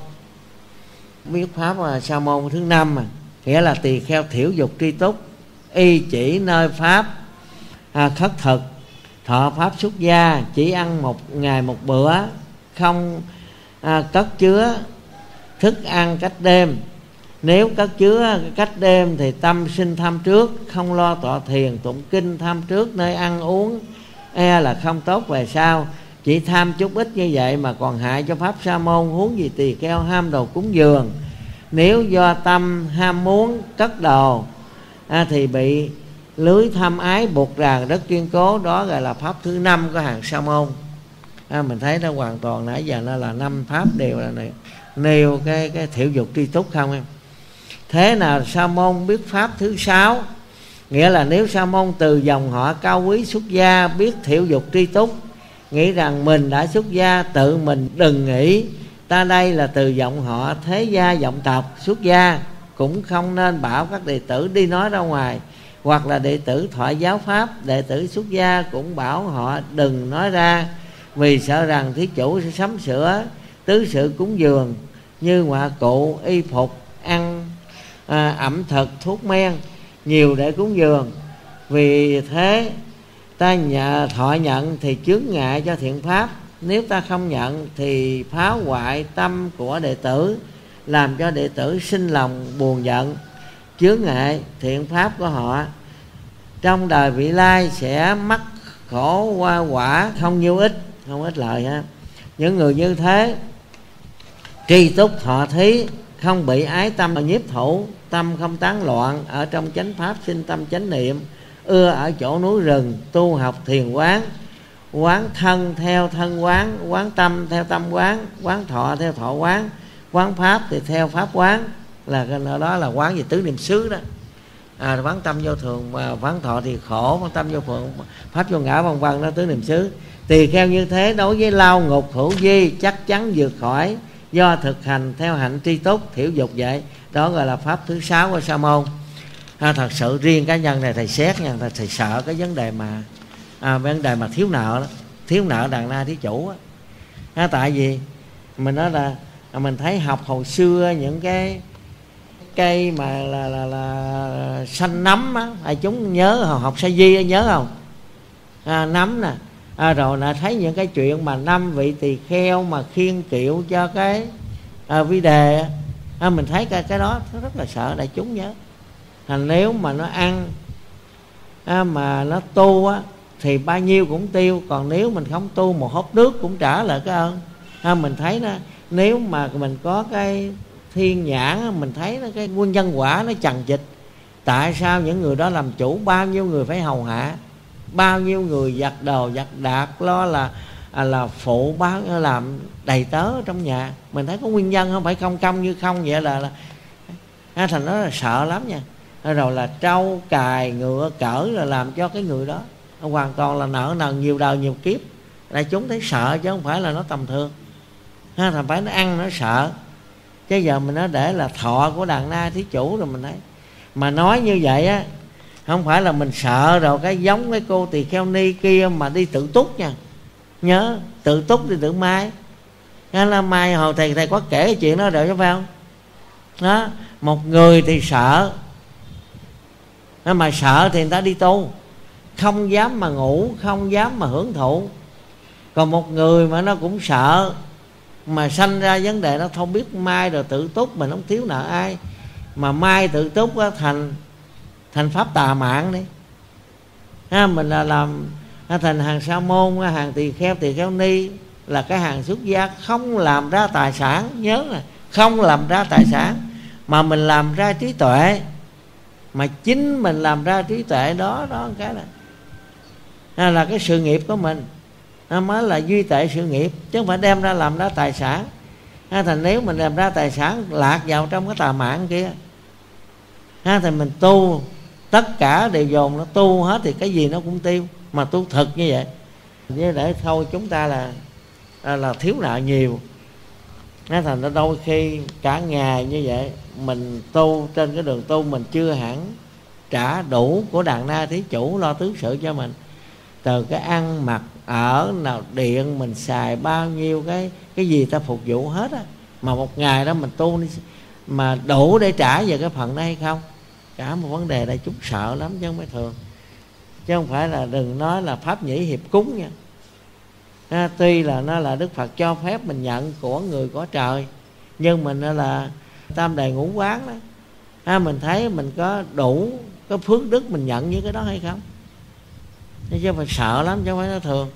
Biết pháp là sa môn thứ năm mà, nghĩa là tỳ kheo thiểu dục tri túc, y chỉ nơi pháp khất thực, thọ pháp xuất gia, chỉ ăn một ngày một bữa, không cất chứa thức ăn cách đêm. Nếu cất chứa cách đêm thì tâm sinh tham trước, không lo tọa thiền tụng kinh tham trước nơi ăn uống, là không tốt về sau. Chỉ tham chút ít như vậy mà còn hại cho pháp sa môn, huống gì tỳ kheo ham đồ cúng dường. Nếu do tâm ham muốn cất đồ thì bị lưới tham ái buộc ràng rất kiên cố. Đó gọi là pháp thứ năm của hàng sa môn. Mình thấy nó hoàn toàn nãy giờ nó là 5 pháp đều là nêu cái thiểu dục tri túc không em. Thế nào sa môn biết pháp thứ 6? Nghĩa là nếu sa môn từ dòng họ cao quý xuất gia, biết thiểu dục tri túc, nghĩ rằng mình đã xuất gia, tự mình đừng nghĩ ta đây là từ dòng họ thế gia vọng tộc xuất gia, cũng không nên bảo các đệ tử đi nói ra ngoài. Hoặc là đệ tử thoại giáo pháp, đệ tử xuất gia cũng bảo họ đừng nói ra, vì sợ rằng thí chủ sẽ sắm sửa tứ sự cúng dường như ngoại cụ, y phục, ăn ẩm thực, thuốc men nhiều để cúng dường. Vì thế ta thọ nhận thì chướng ngại cho thiện pháp. Nếu ta không nhận thì phá hoại tâm của đệ tử, làm cho đệ tử sinh lòng buồn giận, chướng ngại thiện pháp của họ. Trong đời vị lai sẽ mắc khổ qua quả không ít lợi ha. Những người như thế tri túc thọ thí, không bị ái tâm nhiếp thủ, tâm không tán loạn, ở trong chánh pháp sinh tâm chánh niệm, ưa ở chỗ núi rừng tu học thiền quán, quán thân theo thân quán, quán tâm theo tâm quán, quán thọ theo thọ quán, quán pháp thì theo pháp quán. Là đó là quán về tứ niệm xứ đó. Quán tâm vô thường và quán thọ thì khổ, quán tâm vô phượng, pháp vô ngã, vân vân, đó tứ niệm xứ. Tỳ kheo như thế đối với lao ngục hữu vi chắc chắn vượt khỏi, do thực hành theo hạnh tri túc thiểu dục vậy. Đó gọi là pháp thứ 6 của sa môn. Thật sự riêng cá nhân này thầy xét nha, thầy sợ cái vấn đề mà thiếu nợ đó, thiếu nợ đàn na thí chủ á. Tại vì mình nói là mình thấy học hồi xưa những cái cây mà là xanh nấm á, chúng nhớ học sa di nhớ không? Nấm nè. Rồi là thấy những cái chuyện mà 5 vị tỳ kheo mà khiêng kiệu cho cái vi đề mình thấy cái đó nó rất là sợ đại chúng nhớ. Nếu mà nó ăn mà nó tu á thì bao nhiêu cũng tiêu, còn nếu mình không tu một hớp nước cũng trả lại cái ơn. Mình thấy Nếu mà mình có cái thiên nhãn, mình thấy cái quân nhân quả nó chằng chịt. Tại sao những người đó làm chủ, bao nhiêu người phải hầu hạ, bao nhiêu người giặt đồ giặt đạc, lo là phụ báo, làm đầy tớ trong nhà. Mình thấy có nguyên nhân, không phải không công như không vậy là thành nó là sợ lắm nha. Rồi là trâu cài ngựa cỡ là làm cho cái người đó hoàn toàn là nợ nần nhiều đời nhiều kiếp. Đại chúng thấy sợ chứ không phải là nó tầm thường. Thành phải nó ăn nó sợ. Chứ giờ mình nói để là thọ của Đàn Na Thí Chủ rồi mình thấy. Mà nói như vậy á, không phải là mình sợ rồi cái giống cái cô tỳ kheo ni kia mà đi tự túc nha. Nhớ tự túc đi tự mai. Nên là mai hồi thầy có kể cái chuyện đó rồi chứ phải không? Đó, một người thì sợ, mà sợ thì người ta đi tu, không dám mà ngủ, không dám mà hưởng thụ. Còn một người mà nó cũng sợ, mà sanh ra vấn đề nó không biết mai rồi tự túc, mình không thiếu nợ ai, mà mai tự túc á, thành pháp tà mạng đi. Mình là làm thành hàng sa môn, hàng tỳ kheo ni là cái hàng xuất gia không làm ra tài sản. Nhớ là không làm ra tài sản, mà mình làm ra trí tuệ. Mà chính mình làm ra trí tuệ đó cái là cái sự nghiệp của mình, nó mới là duy tệ sự nghiệp, chứ không phải đem ra làm ra tài sản. Thành nếu mình làm ra tài sản lạc vào trong cái tà mạng kia, thì mình tu tất cả đều dồn nó tu hết thì cái gì nó cũng tiêu. Mà tu thực như vậy, như để thôi chúng ta là thiếu nợ nhiều. Thành ra đôi khi cả ngày như vậy mình tu trên cái đường tu, mình chưa hẳn trả đủ của Đàn Na Thí Chủ lo tứ sự cho mình. Từ cái ăn mặc ở nào, điện mình xài bao nhiêu, cái gì ta phục vụ hết á. Mà một ngày đó mình tu mà đủ để trả về cái phần đó hay không? Cả một vấn đề đây chúng sợ lắm chứ không phải thường. Chứ không phải là đừng nói là pháp nhĩ hiệp cúng nha. Tuy là nó là Đức Phật cho phép mình nhận của người có trời, nhưng mình là tam đề ngũ quán đó, mình thấy mình có đủ cái phước đức mình nhận với cái đó hay không? Chứ phải sợ lắm chứ không phải nó thường.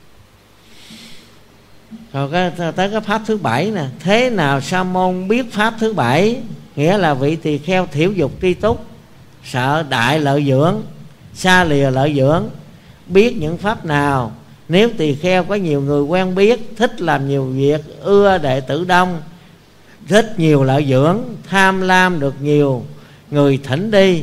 Rồi tới cái pháp thứ 7 nè. Thế nào sa môn biết pháp thứ 7? Nghĩa là vị tỳ kheo thiểu dục tri túc, sợ đại lợi dưỡng, xa lìa lợi dưỡng. Biết những pháp nào? Nếu tỳ kheo có nhiều người quen biết, thích làm nhiều việc, ưa đệ tử đông, thích nhiều lợi dưỡng, tham lam được nhiều người thỉnh đi,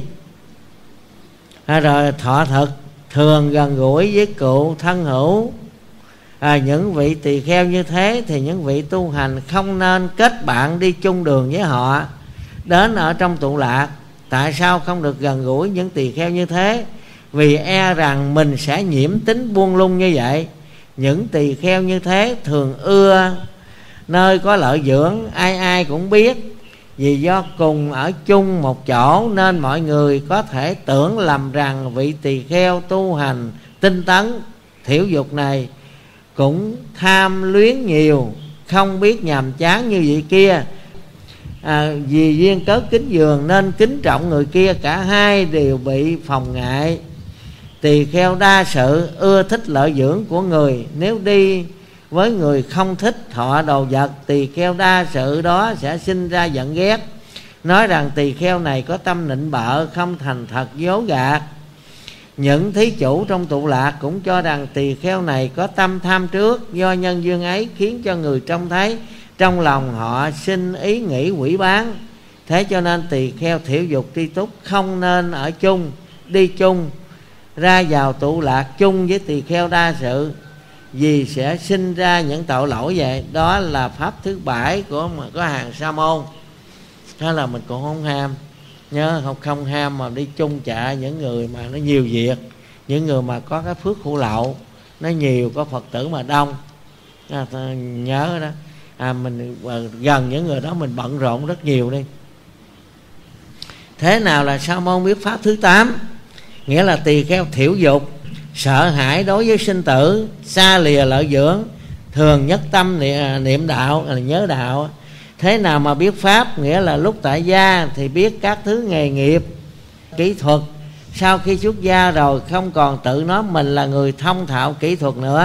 rồi thọ thực, thường gần gũi với cựu thân hữu. Những vị tỳ kheo như thế thì những vị tu hành không nên kết bạn đi chung đường với họ, đến ở trong tụ lạc. Tại sao không được gần gũi những tỳ kheo như thế? Vì e rằng mình sẽ nhiễm tính buông lung như vậy. Những tỳ kheo như thế thường ưa nơi có lợi dưỡng, ai ai cũng biết. Vì do cùng ở chung một chỗ nên mọi người có thể tưởng lầm rằng vị tỳ kheo tu hành tinh tấn thiểu dục này cũng tham luyến nhiều, không biết nhàm chán như vị kia. Vì duyên cớ kính giường nên kính trọng người kia, cả hai đều bị phòng ngại. Tỳ kheo đa sự ưa thích lợi dưỡng của người, nếu đi với người không thích thọ đồ vật, tỳ kheo đa sự đó sẽ sinh ra giận ghét, nói rằng tỳ kheo này có tâm nịnh bợ, không thành thật, dối gạt. Những thí chủ trong tụ lạc cũng cho rằng tỳ kheo này có tâm tham trước, do nhân duyên ấy khiến cho người trông thấy, trong lòng họ sinh ý nghĩ quỷ bán. Thế cho nên tỳ kheo thiểu dục tri túc không nên ở chung, đi chung, ra vào tụ lạc chung với tỳ kheo đa sự, vì sẽ sinh ra những tội lỗi vậy. Đó là pháp thứ 7 của hàng sa môn. Đó là mình cũng không ham. Nhớ không ham mà đi chung chạ những người mà nó nhiều việc, những người mà có cái phước hữu lậu nó nhiều, có Phật tử mà đông. Nhớ đó, mình gần những người đó mình bận rộn rất nhiều đi. Thế nào là sa môn biết pháp thứ 8? Nghĩa là tỳ kheo thiểu dục, sợ hãi đối với sinh tử, xa lìa lợi dưỡng, thường nhất tâm niệm đạo, là nhớ đạo. Thế nào mà biết pháp? Nghĩa là lúc tại gia thì biết các thứ nghề nghiệp, kỹ thuật. Sau khi xuất gia rồi không còn tự nói mình là người thông thạo kỹ thuật nữa,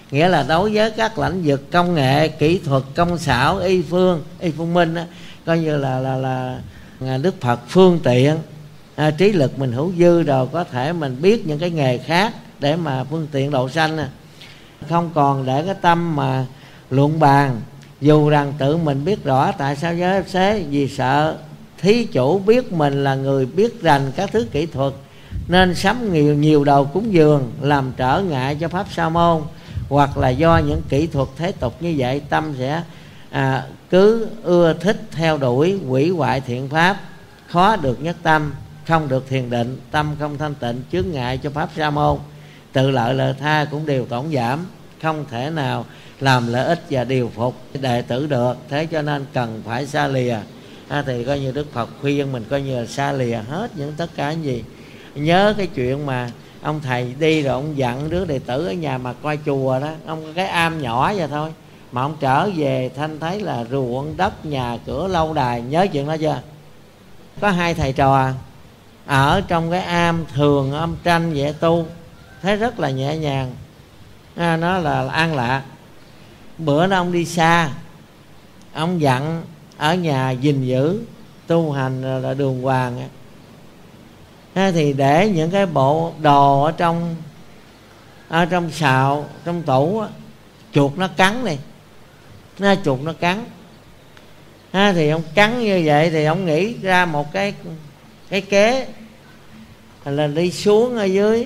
nghĩa là đối với các lĩnh vực công nghệ, kỹ thuật, công xảo, y phương minh đó, coi như là Đức Phật phương tiện trí lực mình hữu dư rồi, có thể mình biết những cái nghề khác để mà phương tiện độ sanh. Không còn để cái tâm mà luận bàn, dù rằng tự mình biết rõ tại sao giới xế, vì sợ thí chủ biết mình là người biết rành các thứ kỹ thuật nên sắm nhiều đầu cúng dường, làm trở ngại cho pháp sa môn, hoặc là do những kỹ thuật thế tục như vậy, tâm sẽ cứ ưa thích theo đuổi hủy hoại thiện pháp, khó được nhất tâm, không được thiền định, tâm không thanh tịnh, chướng ngại cho pháp sa môn, tự lợi lợi tha cũng đều tổn giảm, không thể nào làm lợi ích và điều phục đệ tử được. Thế cho nên cần phải xa lìa. Thì coi như Đức Phật khuyên mình coi như là xa lìa hết những tất cả những gì. Nhớ cái chuyện mà ông thầy đi rồi ông dặn đứa đệ tử ở nhà mà coi chùa đó, ông có cái am nhỏ vậy thôi mà ông trở về thanh thấy là ruộng đất, nhà cửa, lâu đài. Nhớ chuyện đó chưa? Có hai thầy trò ở trong cái am, thường âm tranh vậy tu, thấy rất là nhẹ nhàng, nó là an lạc. Bữa đó ông đi xa, ông dặn ở nhà gìn giữ tu hành là đường hoàng. Thì để những cái bộ đồ ở trong sào, trong tủ, chuột nó cắn này, chuột nó cắn. Thì ông cắn như vậy thì ông nghĩ ra một cái kế là đi xuống ở dưới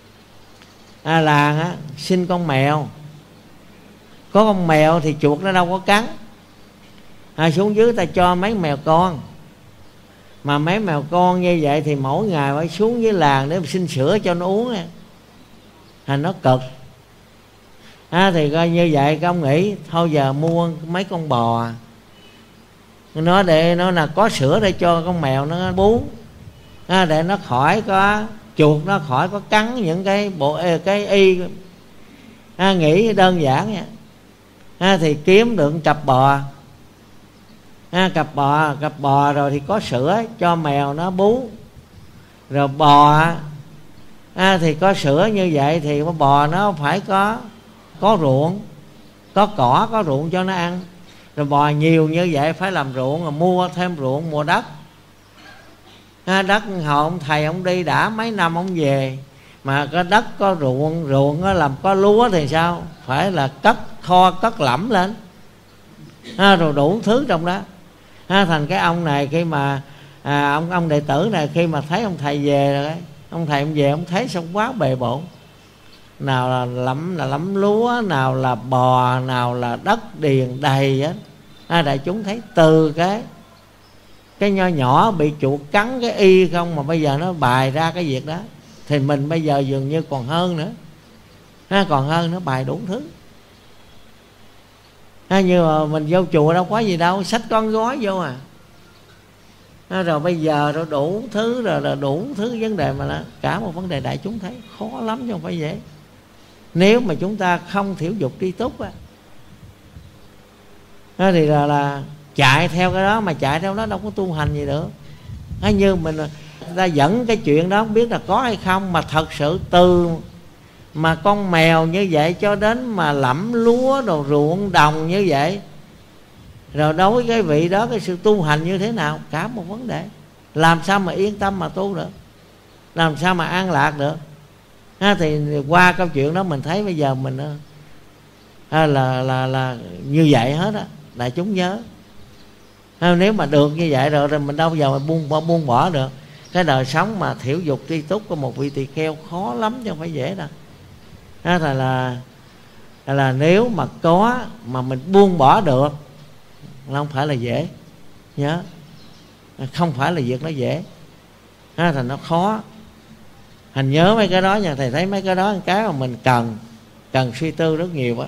làng xin con mèo. Có con mèo thì chuột nó đâu có cắn. Xuống dưới ta cho mấy mèo con, mà mấy mèo con như vậy thì mỗi ngày phải xuống dưới làng để xin sữa cho nó uống, nó cực. Thì coi như vậy cái ông nghĩ thôi giờ mua mấy con bò, nó để nó là có sữa để cho con mèo nó bú, để nó khỏi có chuột, nó khỏi có cắn những cái cái y. Nghĩ đơn giản vậy. Thì kiếm được cặp bò, cặp bò rồi thì có sữa cho mèo nó bú. Rồi bò thì có sữa như vậy thì con bò nó phải có ruộng, có cỏ, có ruộng cho nó ăn. Rồi bò nhiều như vậy phải làm ruộng, rồi mua thêm ruộng, mua đất. Đất hồi ông thầy ông đi đã mấy năm ông về mà có đất, có ruộng làm có lúa thì sao? Phải là cất kho, cất lẫm lên, rồi đủ thứ trong đó. Thành cái ông này khi mà ông đệ tử này khi mà thấy ông thầy về rồi, ông thầy ông về ông thấy xong quá bề bộn, nào là lẫm lúa, nào là bò, nào là đất điền đầy á. Đại chúng thấy từ cái nho nhỏ bị chuột cắn cái y không mà bây giờ nó bày ra cái việc đó, thì mình bây giờ dường như còn hơn nữa, còn hơn nó bày đủ thứ. Nhưng mà mình vô chùa đâu có gì đâu, xách con gói vô rồi bây giờ rồi đủ thứ, rồi là đủ thứ vấn đề, mà cả một vấn đề đại chúng thấy khó lắm chứ không phải dễ. Nếu mà chúng ta không thiểu dục tri túc thì là chạy theo cái đó, mà chạy theo đó đâu có tu hành gì được. Như mình ta dẫn cái chuyện đó không biết là có hay không, mà thật sự từ mà con mèo như vậy cho đến mà lẫm lúa đồ ruộng đồng như vậy, rồi đối với cái vị đó cái sự tu hành như thế nào, cả một vấn đề. Làm sao mà yên tâm mà tu được, làm sao mà an lạc được. Thì qua câu chuyện đó mình thấy bây giờ mình là như vậy hết á, đại chúng nhớ. Nếu mà được như vậy rồi thì mình đâu giờ mà buông bỏ được. Cái đời sống mà thiểu dục tri túc của một vị tỳ kheo khó lắm chứ không phải dễ đâu. Là nếu mà có mà mình buông bỏ được là không phải là dễ. Nhớ, không phải là việc nó dễ, thành nó khó. Hành nhớ mấy cái đó nha, thầy thấy mấy cái đó là cái mà mình cần suy tư rất nhiều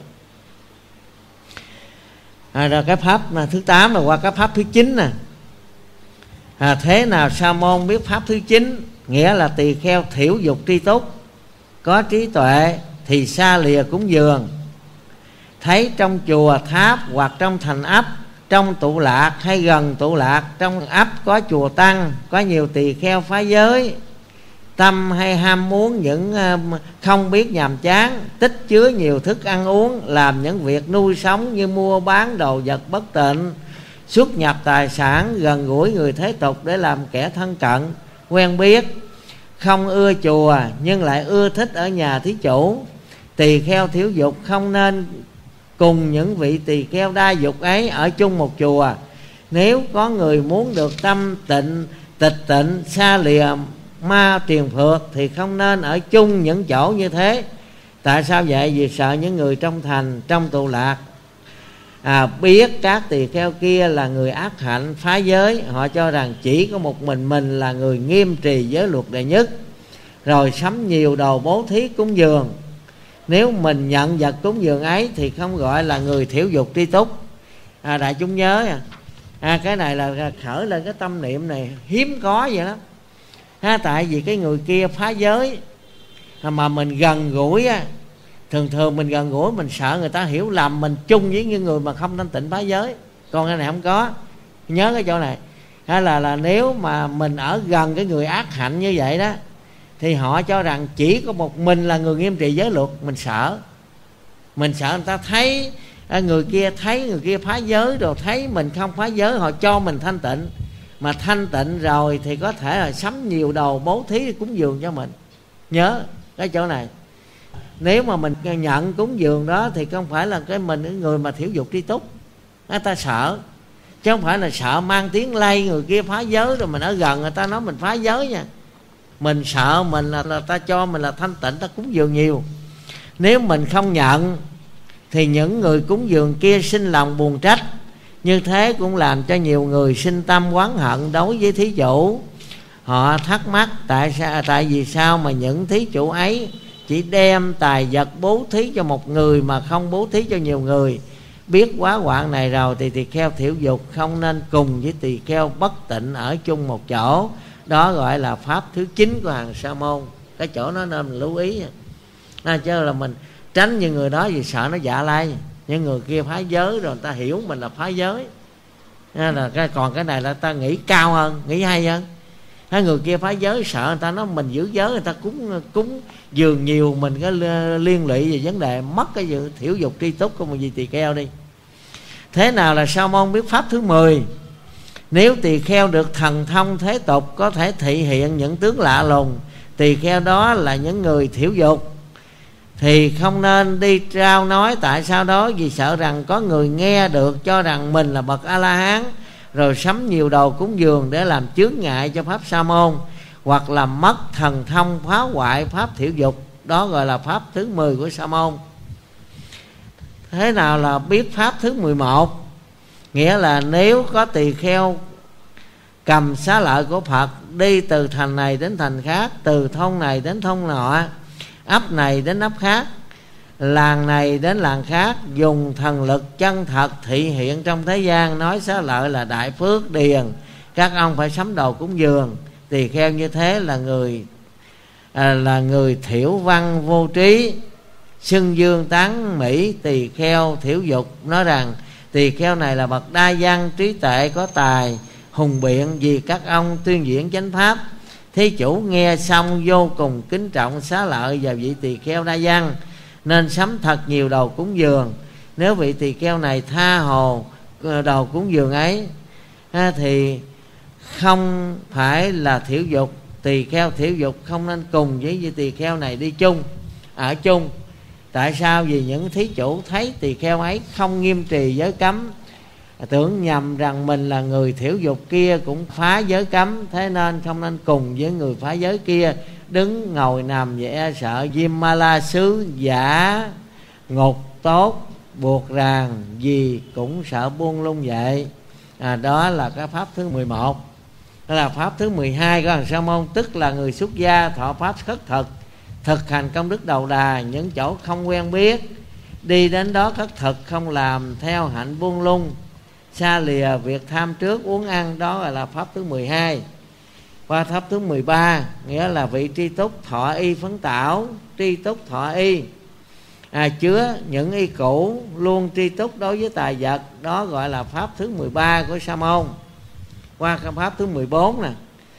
á. Rồi cái pháp thứ 8 là qua cái pháp thứ 9 nè. Thế nào sa môn biết pháp thứ 9? Nghĩa là tỳ kheo thiểu dục tri túc, có trí tuệ thì xa lìa cúng dường. Thấy trong chùa tháp hoặc trong thành ấp, trong tụ lạc hay gần tụ lạc, trong ấp có chùa tăng, có nhiều tỳ kheo phá giới, tâm hay ham muốn những không biết nhàm chán, tích chứa nhiều thức ăn uống, làm những việc nuôi sống như mua bán đồ vật bất tịnh, xuất nhập tài sản, gần gũi người thế tục để làm kẻ thân cận quen biết, không ưa chùa nhưng lại ưa thích ở nhà thí chủ. Tỳ kheo thiểu dục không nên cùng những vị tỳ kheo đa dục ấy ở chung một chùa. Nếu có người muốn được tâm tịnh, tịch tịnh, xa lìa ma triền phược thì không nên ở chung những chỗ như thế. Tại sao vậy? Vì sợ những người trong thành, trong tụ lạc biết các tỳ kheo kia là người ác hạnh, phá giới. Họ cho rằng chỉ có một mình là người nghiêm trì giới luật đệ nhất, rồi sắm nhiều đồ bố thí cúng dường. Nếu mình nhận vật cúng dường ấy thì không gọi là người thiểu dục tri túc. Đại chúng nhớ cái này là khởi lên cái tâm niệm này hiếm có vậy lắm. Tại vì cái người kia phá giới mà mình gần gũi thường mình gần gũi mình sợ người ta hiểu lầm mình chung với những người mà không thanh tịnh phá giới. Còn cái này không có. Nhớ cái chỗ này là nếu mà mình ở gần cái người ác hạnh như vậy đó thì họ cho rằng chỉ có một mình là người nghiêm trì giới luật. Mình sợ người ta thấy người kia phá giới rồi thấy mình không phá giới, họ cho mình thanh tịnh. Mà thanh tịnh rồi thì có thể là sắm nhiều đồ bố thí cúng dường cho mình. Nhớ cái chỗ này. Nếu mà mình nhận cúng dường đó thì không phải là cái người mà thiểu dục tri túc. Người ta sợ, chứ không phải là sợ mang tiếng lây người kia phá giới rồi mình ở gần người ta nói mình phá giới nha. Mình sợ mình là ta cho mình là thanh tịnh, ta cúng dường nhiều. Nếu mình không nhận thì những người cúng dường kia sinh lòng buồn trách. Như thế cũng làm cho nhiều người sinh tâm oán hận đối với thí chủ. Họ thắc mắc tại vì sao mà những thí chủ ấy chỉ đem tài vật bố thí cho một người mà không bố thí cho nhiều người. Biết quá hoạn này rồi thì tỳ kheo thiểu dục không nên cùng với tỳ kheo bất tịnh ở chung một chỗ. Đó gọi là pháp thứ 9 của hàng sa môn. Cái chỗ đó nên mình lưu ý chứ là mình tránh những người đó vì sợ nó dạ lây. Những người kia phá giới rồi người ta hiểu mình là phá giới. Còn cái này là ta nghĩ cao hơn, nghĩ hay hơn. Hai người kia phá giới sợ người ta nói mình giữ giới, người ta cúng dường nhiều, mình có liên lụy về vấn đề mất cái sự thiểu dục tri túc của một vị tỳ kheo đi. Thế nào là sa môn biết pháp thứ 10? Nếu tỳ kheo được thần thông thế tục, có thể thị hiện những tướng lạ lùng, tỳ kheo đó là những người thiểu dục, thì không nên đi trao nói. Tại sao đó? Vì sợ rằng có người nghe được cho rằng mình là bậc A-la-hán, rồi sắm nhiều đồ cúng dường để làm chướng ngại cho pháp sa môn, hoặc làm mất thần thông phá hoại pháp thiểu dục. Đó gọi là pháp thứ 10 của sa môn. Thế nào là biết pháp thứ 11? Nghĩa là nếu có tỳ kheo cầm xá lợi của Phật, đi từ thành này đến thành khác, từ thôn này đến thôn nọ, ấp này đến ấp khác, làng này đến làng khác, dùng thần lực chân thật thị hiện trong thế gian, nói xá lợi là đại phước điền, các ông phải sắm đồ cúng dường. Tỳ kheo như thế là người thiểu văn vô trí, xưng dương tán mỹ. Tỳ kheo thiểu dục nói rằng tỳ kheo này là bậc đa văn, trí tuệ, có tài hùng biện vì các ông tuyên diễn chánh pháp. Thí chủ nghe xong vô cùng kính trọng xá lợi và vị tỳ kheo đa văn, nên sắm thật nhiều đồ cúng dường. Nếu vị tỳ kheo này tha hồ đồ cúng dường ấy thì không phải là thiểu dục. Tỳ kheo thiểu dục không nên cùng với vị tỳ kheo này đi chung, ở chung. Tại sao? Vì những thí chủ thấy tỳ kheo ấy không nghiêm trì giới cấm, tưởng nhầm rằng mình là người thiểu dục kia cũng phá giới cấm, thế nên không nên cùng với người phá giới kia đứng ngồi nằm vì e sợ Diêm Ma La Sứ giả ngục tốt buộc ràng, vì cũng sợ buông lung vậy. Đó là cái pháp thứ 11. Đó là pháp thứ 12 của hàng sa môn, tức là người xuất gia thọ pháp khất thực, thực hành công đức đầu đà, những chỗ không quen biết đi đến đó khất thực, không làm theo hạnh buông lung, xa lìa việc tham trước uống ăn. Đó là pháp thứ 12. Qua pháp thứ 13, nghĩa là vị tri túc thọ y phấn tảo. Tri túc thọ y chứa những y cũ, luôn tri túc đối với tài vật. Đó gọi là pháp thứ 13 của sa môn. Qua pháp thứ 14 nè,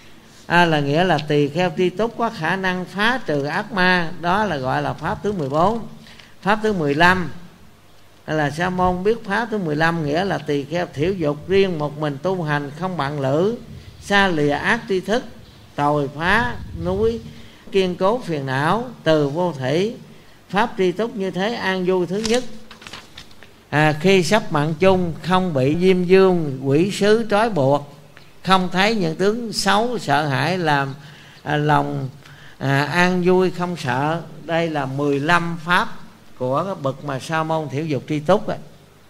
là nghĩa là tỳ kheo tri túc có khả năng phá trừ ác ma, đó là gọi là pháp thứ 14. Pháp thứ 15 là Sa môn biết pháp thứ 15, nghĩa là tỳ kheo thiểu dục riêng một mình tu hành, không bạn lữ, xa lìa ác tri thức, tồi phá núi, kiên cố phiền não, từ vô thủy. Pháp tri túc như thế an vui thứ nhất. Khi sắp mạng chung không bị diêm dương quỷ sứ trói buộc, không thấy những tướng xấu sợ hãi, làm lòng an vui không sợ. Đây là 15 pháp của cái bậc mà Sa môn thiểu dục tri túc ấy.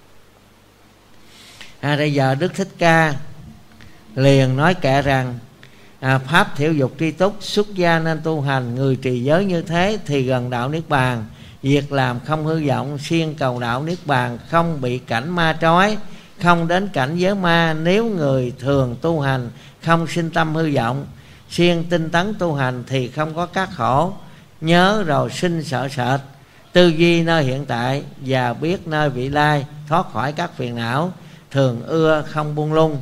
Bây giờ Đức Thích Ca liền nói kệ rằng pháp thiểu dục tri túc xuất gia nên tu hành, người trì giới như thế thì gần đạo niết bàn, việc làm không hư vọng, siêng cầu đạo niết bàn, không bị cảnh ma trói, không đến cảnh giới ma. Nếu người thường tu hành không sinh tâm hư vọng, siêng tinh tấn tu hành thì không có các khổ, nhớ rồi sinh sợ sệt, tư duy nơi hiện tại và biết nơi vị lai, thoát khỏi các phiền não, thường ưa không buông lung,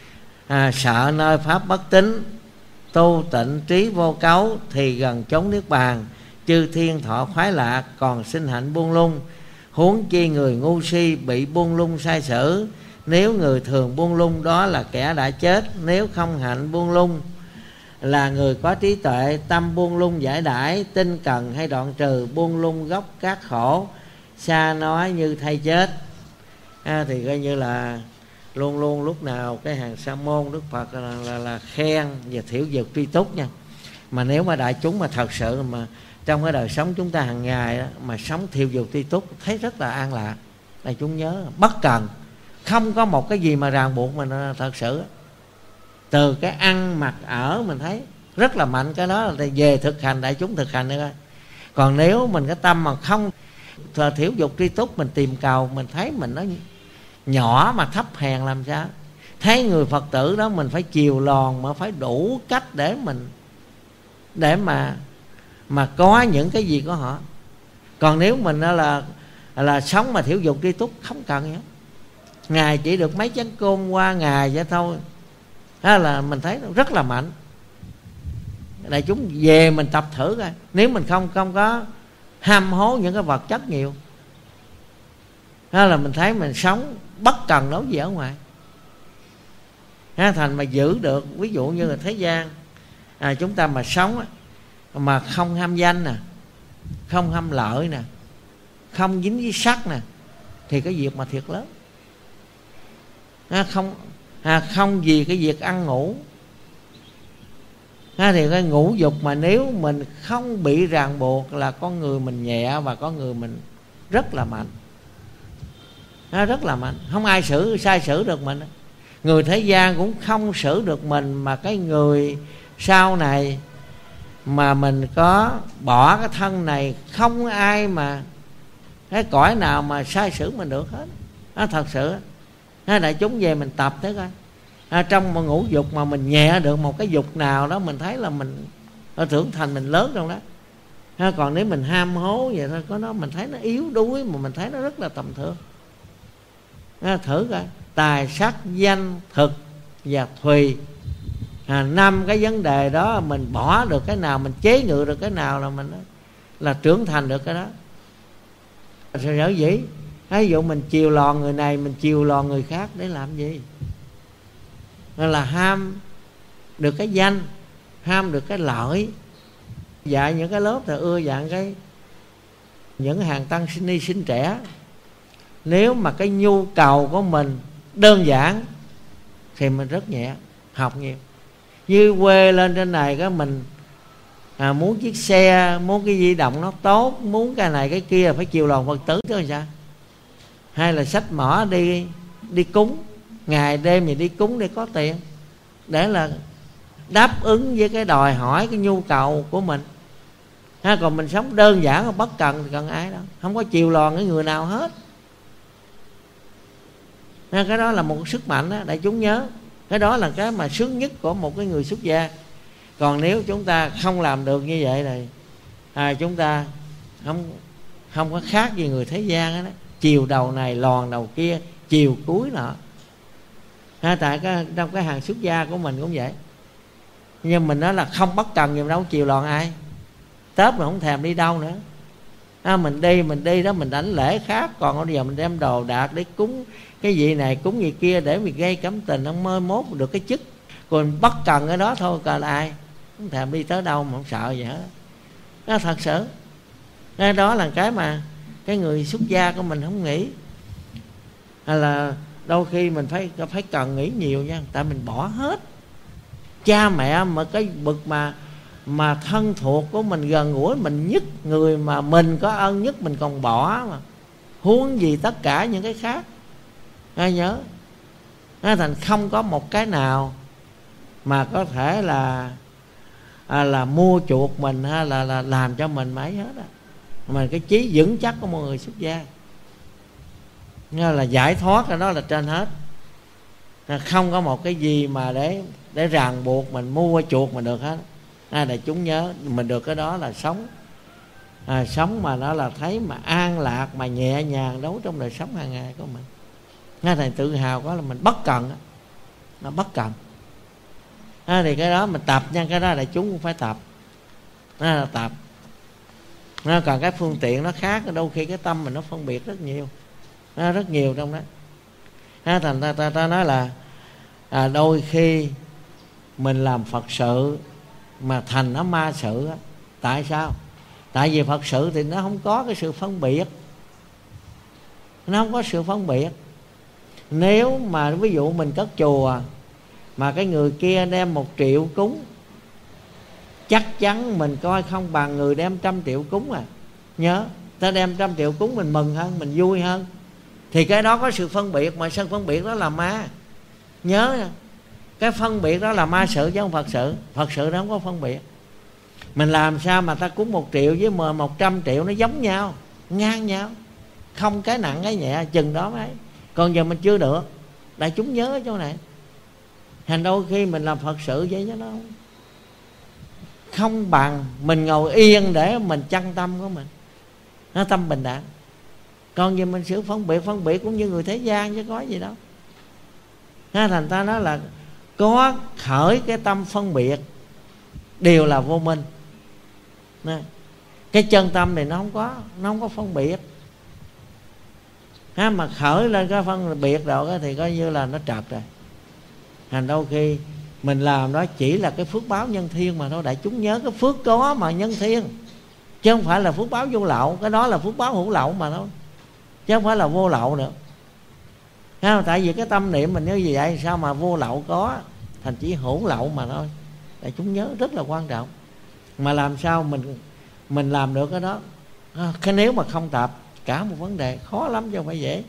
sợ nơi pháp bất tín, tu tịnh trí vô cấu thì gần chốn niết bàn, chư thiên thọ khoái lạc, còn sinh hạnh buông lung. Huống chi người ngu si bị buông lung sai sử, nếu người thường buông lung đó là kẻ đã chết, nếu không hạnh buông lung là người có trí tuệ, tâm buông lung giải đãi, tinh cần hay đoạn trừ, buông lung gốc các khổ, xa nói như thay chết. Thì coi như là luôn luôn lúc nào cái hàng Sa môn Đức Phật là khen và thiểu dục tri túc nha. Mà nếu mà đại chúng mà thật sự mà trong cái đời sống chúng ta hàng ngày đó, mà sống thiểu dục tri túc thấy rất là an lạc. Đại chúng nhớ bất cần, không có một cái gì mà ràng buộc mình thật sự. Từ cái ăn mặc ở mình thấy rất là mạnh, cái đó là về thực hành, đại chúng thực hành nữa coi. Còn nếu mình cái tâm mà không thiểu dục tri túc, mình tìm cầu, mình thấy mình nó nhỏ mà thấp hèn làm sao. Thấy người Phật tử đó mình phải chiều lòn, mà phải đủ cách để mà có những cái gì của họ. Còn nếu mình là sống mà thiểu dục tri túc không cần gì hết, ngày chỉ được mấy chén cơm qua ngày vậy thôi, đó là mình thấy rất là mạnh. Đại chúng về mình tập thử coi, nếu mình không có ham hố những cái vật chất nhiều, đó là mình thấy mình sống bất cần đối gì ở ngoài. Thành mà giữ được, ví dụ như là thế gian chúng ta mà sống mà không ham danh nè, không ham lợi nè, không dính với sắc nè, thì cái việc mà thiệt lớn. Không vì cái việc ăn ngủ, thì cái ngũ dục mà nếu mình không bị ràng buộc là con người mình nhẹ, và con người mình rất là mạnh, rất là mạnh. Không ai sai xử được mình. Người thế gian cũng không xử được mình, mà cái người sau này mà mình có bỏ cái thân này, không ai mà cái cõi nào mà sai xử mình được hết. Thật sự đại chúng về mình tập thế coi. Trong một ngũ dục mà mình nhẹ được một cái dục nào đó, mình thấy là mình trưởng thành, mình lớn trong đó. Còn nếu mình ham hố vậy thôi, có nó mình thấy nó yếu đuối, mà mình thấy nó rất là tầm thường. Thử coi, tài sắc danh thực và thùy, 5 cái vấn đề đó mình bỏ được cái nào, mình chế ngự được cái nào là mình là trưởng thành được cái đó. Sở dĩ ví dụ mình chiều lòn người này, mình chiều lòn người khác để làm gì? Là ham được cái danh, ham được cái lợi. Dạy những cái lớp thì ưa dạng những hàng tăng ni sinh trẻ, nếu mà cái nhu cầu của mình đơn giản thì mình rất nhẹ, học nhiều. Như quê lên trên này cái mình muốn chiếc xe, muốn cái di động nó tốt, muốn cái này cái kia, phải chiều lòng Phật tử chứ làm sao. Hay là xách mỏ đi cúng, ngày đêm thì đi cúng để có tiền, để là đáp ứng với cái đòi hỏi, cái nhu cầu của mình. Còn mình sống đơn giản, bất cần thì cần ai đâu, không có chiều lòn cái người nào hết. Cái đó là một sức mạnh đó, đại chúng nhớ. Cái đó là cái mà sướng nhất của một cái người xuất gia. Còn nếu chúng ta không làm được như vậy này, chúng ta không có khác gì người thế gian đó. Chiều đầu này lòn đầu kia, chiều cuối nọ. Tại trong cái hàng xuất gia của mình cũng vậy. Nhưng mình nói là không bất cần gì đâu chiều lòng ai. Tết mình không thèm đi đâu nữa. Mình đi đó mình đảnh lễ khác. Còn bây giờ mình đem đồ đạc để cúng cái gì này cúng gì kia để mình gây cảm tình, ông mơ mốt được cái chức. Còn bất cần cái đó thôi coi là ai. Không thèm đi tới đâu mà không sợ gì hết. Đó thật sự. Đó là cái mà cái người xuất gia của mình không nghĩ. Hay là đôi khi mình phải cần nghĩ nhiều nha. Tại mình bỏ hết. Cha mẹ mà cái bậc mà thân thuộc của mình, gần gũi mình nhất, người mà mình có ơn nhất mình còn bỏ mà, huống gì tất cả những cái khác. Ai nhớ thành không có một cái nào mà có thể là mua chuộc mình hay là làm cho mình mấy hết á. Mà cái chí vững chắc của một người xuất gia như là giải thoát cái đó là trên hết. Không có một cái gì mà để ràng buộc mình, mua chuộc mình được hết. Để chúng nhớ mình được cái đó là sống. Sống mà nó là thấy mà an lạc, mà nhẹ nhàng đấu trong đời sống hàng ngày của mình. Thầy tự hào có là mình bất cần. Nó bất cần. Thì cái đó mình tập nha. Cái đó là chúng cũng phải tập. Nó là tập. Còn cái phương tiện nó khác. Đôi khi cái tâm mình nó phân biệt rất nhiều. Rất nhiều trong đó. Thành ta nói là đôi khi mình làm Phật sự mà thành nó ma sự. Tại sao? Tại vì Phật sự thì nó không có cái sự phân biệt. Nó không có sự phân biệt. Nếu mà ví dụ mình cất chùa mà cái người kia đem 1 triệu cúng, chắc chắn mình coi không bằng người đem 100 triệu cúng. Nhớ, ta đem 100 triệu cúng mình mừng hơn, mình vui hơn. Thì cái đó có sự phân biệt. Mà sự phân biệt đó là ma. Nhớ, cái phân biệt đó là ma sự chứ không Phật sự. Phật sự nó không có phân biệt. Mình làm sao mà ta cúng 1 triệu với 100 triệu nó giống nhau, ngang nhau, không cái nặng cái nhẹ, chừng đó mới. Còn giờ mình chưa được. Đại chúng nhớ ở chỗ này. Thành đôi khi mình làm Phật sự vậy chứ nó không bằng mình ngồi yên để mình chăn tâm của mình, nó tâm bình đẳng. Còn giờ mình sự phân biệt cũng như người thế gian chứ có gì đâu. Thành ta nói là có khởi cái tâm phân biệt đều là vô minh. Cái chân tâm này nó không có phân biệt. Mà khởi lên cái phân biệt rồi thì coi như là nó trật rồi. Thành đôi khi mình làm đó chỉ là cái phước báo nhân thiên mà thôi. Đại chúng nhớ cái phước có mà nhân thiên, chứ không phải là phước báo vô lậu. Cái đó là phước báo hữu lậu mà thôi, chứ không phải là vô lậu nữa. Tại vì cái tâm niệm mình như vậy sao mà vô lậu có, thành chỉ hữu lậu mà thôi. Đại chúng nhớ rất là quan trọng. Mà làm sao mình làm được cái đó. Cái nếu mà không tập, cả một vấn đề khó lắm chứ không phải dễ.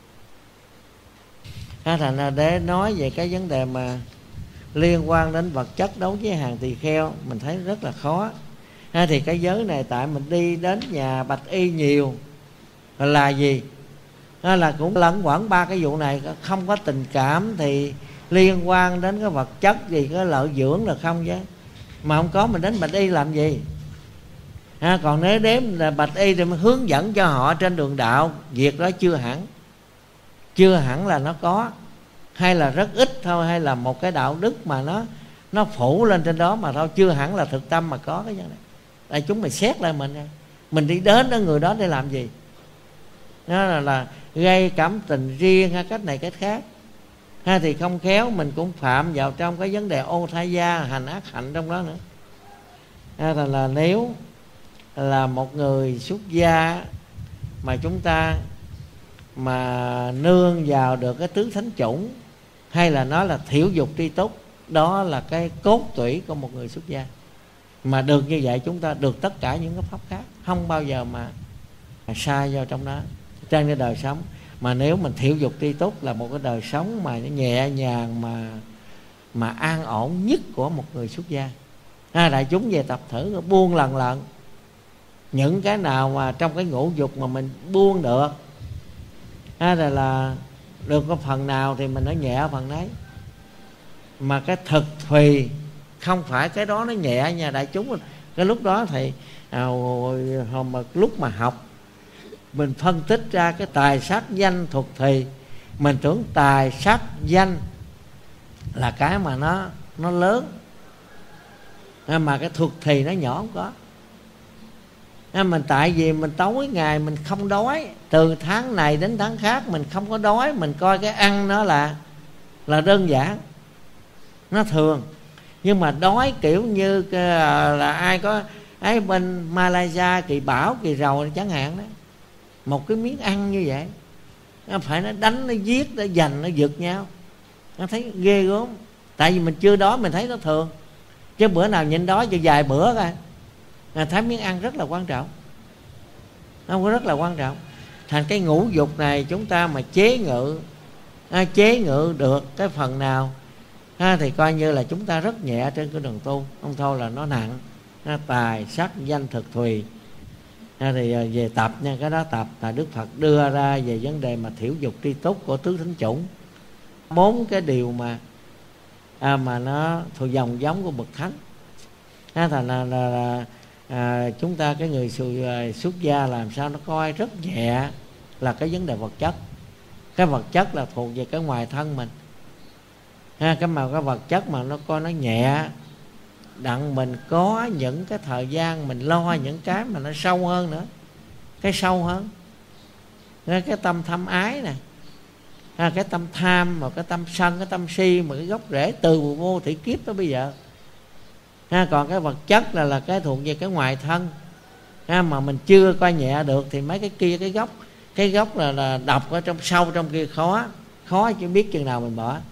Thành ra để nói về cái vấn đề mà liên quan đến vật chất đấu với hàng tỳ kheo, mình thấy rất là khó. Thì cái giới này tại mình đi đến nhà bạch y nhiều là gì? Là cũng lẫn quẩn 3 cái vụ này. Không có tình cảm thì liên quan đến cái vật chất gì, cái lợi dưỡng là không chứ. Mà không có mình đến bạch y làm gì? Còn nếu đếm là bạch y thì mình hướng dẫn cho họ trên đường đạo, việc đó chưa hẳn là nó có, hay là rất ít thôi, hay là một cái đạo đức mà nó phủ lên trên đó mà thôi, chưa hẳn là thực tâm mà có cái như này. Tại chúng mình xét lại mình đi đến đó người đó để làm gì? Nó là gây cảm tình riêng hay cách này cách khác, hay thì không khéo mình cũng phạm vào trong cái vấn đề ô tha gia, hành ác hạnh trong đó nữa. Thành là nếu là một người xuất gia mà chúng ta mà nương vào được cái tứ thánh chủng, hay là nói là thiểu dục tri túc, đó là cái cốt tủy của một người xuất gia. Mà được như vậy chúng ta được tất cả những cái pháp khác, không bao giờ mà sai vào trong đó trên cái đời sống. Mà nếu mình thiểu dục tri túc là một cái đời sống mà nó nhẹ nhàng mà an ổn nhất của một người xuất gia. Đại chúng về tập thử buông lần lận những cái nào mà trong cái ngũ dục mà mình buông được, là được có phần nào thì mình nói nhẹ phần đấy. Mà cái thực thùy không phải cái đó nó nhẹ nha đại chúng. Cái lúc đó thì lúc mà học mình phân tích ra cái tài sắc danh thuật thì mình tưởng tài sắc danh là cái mà nó lớn, mà cái thuật thì nó nhỏ không có. Mình tại vì mình tối ngày mình không đói, từ tháng này đến tháng khác mình không có đói, mình coi cái ăn nó là đơn giản, nó thường. Nhưng mà đói kiểu như là ai có ấy bên Malaysia Kỳ Bảo Kỳ Rầu chẳng hạn đó, một cái miếng ăn như vậy nó phải nó đánh, nó giết, nó giành, nó giật nhau, nó thấy ghê gớm. Tại vì mình chưa đói mình thấy nó thường, chứ bữa nào nhịn đói cho vài bữa coi, thấy miếng ăn rất là quan trọng, nó rất là quan trọng. Thành cái ngũ dục này chúng ta mà chế ngự được cái phần nào thì coi như là chúng ta rất nhẹ trên cái đường tu. Không thôi là nó nặng. Tài sắc danh thực thùy thì về tập nha, cái đó tập là Đức Phật đưa ra về vấn đề mà thiểu dục tri túc của tứ thính chủng. 4 cái điều mà nó thuộc dòng giống của bậc thánh. Thành là chúng ta cái người xuất gia làm sao nó coi rất nhẹ là cái vấn đề vật chất. Cái vật chất là thuộc về cái ngoài thân mình, cái vật chất mà nó coi nó nhẹ, đặng mình có những cái thời gian mình lo những cái mà nó sâu hơn nữa, cái sâu hơn, cái tâm tham ái này, cái tâm tham, mà cái tâm sân, cái tâm si, mà cái gốc rễ từ vô thủy kiếp tới bây giờ. Còn cái vật chất là cái thuộc về cái ngoài thân, mà mình chưa coi nhẹ được thì mấy cái kia, cái gốc là độc ở trong sâu trong kia khó chứ biết chừng nào mình bỏ.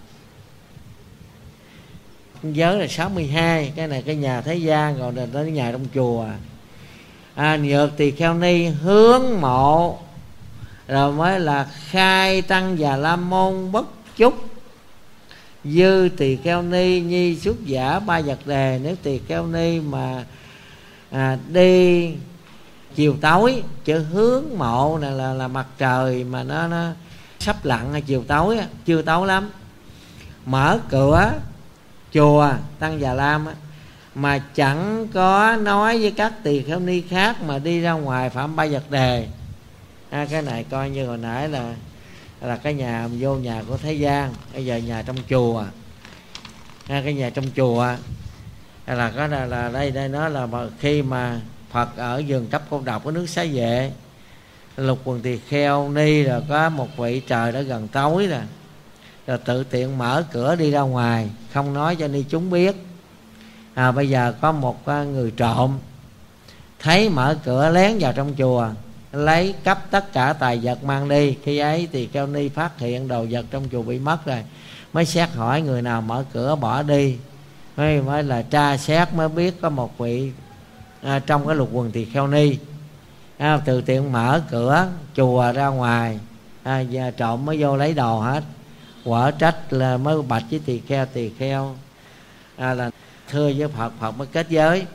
Giới là 62, cái này cái nhà thế gian, còn là tới nhà trong chùa. Nhược Tỳ Kheo Ni hướng mộ, rồi mới là khai tăng Già La Môn bất chúc. Dư Tỳ Kheo Ni nhi xuất giả ba vật đề. Nếu Tỳ Kheo Ni mà đi chiều tối, chữ hướng mộ này là mặt trời mà nó sắp lặn, chiều tối chưa tối lắm, mở cửa chùa Tăng Già Lam mà chẳng có nói với các tỳ kheo ni khác mà đi ra ngoài phạm ba vật đề. Cái này coi như hồi nãy là cái nhà vô nhà của thế gian, bây giờ nhà trong chùa. Cái nhà trong chùa là có là đây nó là khi mà Phật ở vườn Cấp Cô Độc ở nước Xá Vệ, Lục Quần Tỳ Kheo Ni, rồi có một vị trời đã gần tối rồi tự tiện mở cửa đi ra ngoài, không nói cho ni chúng biết. Bây giờ có một người trộm thấy mở cửa lén vào trong chùa, lấy cắp tất cả tài vật mang đi. Khi ấy thì Kheo Ni phát hiện đồ vật trong chùa bị mất rồi, mới xét hỏi người nào mở cửa bỏ đi, mới là tra xét mới biết có một vị trong cái Lục Quần Tỳ Kheo Ni tự tiện mở cửa chùa ra ngoài, và trộm mới vô lấy đồ hết. Quả trách là mới bạch với tỳ kheo là thưa với Phật mới kết giới.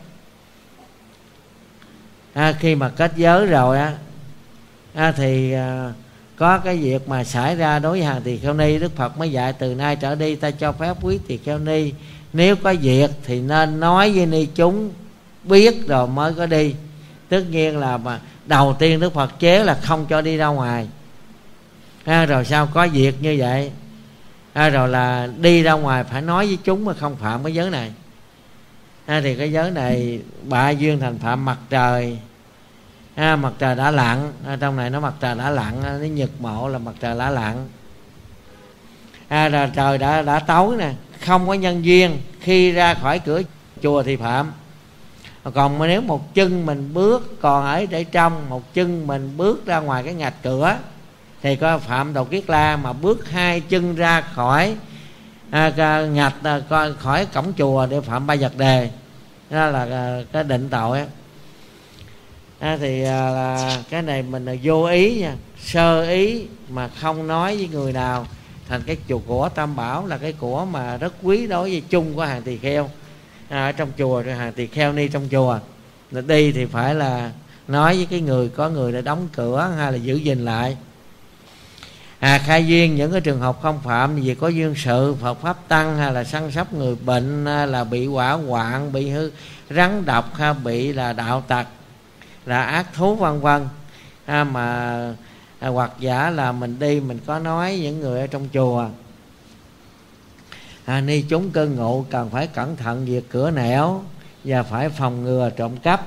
Khi mà kết giới rồi thì có cái việc mà xảy ra đối với hàng tỳ kheo ni. Đức Phật mới dạy từ nay trở đi ta cho phép quý tỳ kheo ni, nếu có việc thì nên nói với ni chúng biết rồi mới có đi. Tất nhiên là mà đầu tiên Đức Phật chế là không cho đi ra ngoài, rồi sao có việc như vậy, rồi là đi ra ngoài phải nói với chúng mà không phạm cái giới này. Thì cái giới này bạ duyên thành phạm mặt trời. Mặt trời đã lặn, trong này nó mặt trời đã lặn, nó nhật mộ là mặt trời đã lặn. Rồi trời đã tối nè, không có nhân duyên khi ra khỏi cửa chùa thì phạm. Còn mà nếu một chân mình bước còn ở để trong, một chân mình bước ra ngoài cái ngạch cửa thì có phạm đầu kiết la. Mà bước 2 chân ra khỏi ngạch khỏi cổng chùa để phạm ba vật đề, đó là cái định tội. Thì là cái này mình là vô ý nha, sơ ý mà không nói với người nào. Thành cái chùa của Tam Bảo là cái của mà rất quý đối với chung của hàng tỳ kheo ở trong chùa, rồi hàng tỳ kheo ni trong chùa đi thì phải là nói với cái người có người để đóng cửa hay là giữ gìn lại. Khai duyên những cái trường hợp không phạm vì có duyên sự Phật pháp tăng, hay là săn sóc người bệnh, là bị hỏa hoạn, bị hư rắn độc, hay bị là đạo tặc, là ác thú vân vân. Mà hoặc giả là mình đi mình có nói những người ở trong chùa, ni chúng cư ngụ cần phải cẩn thận việc cửa nẻo, và phải phòng ngừa trộm cắp.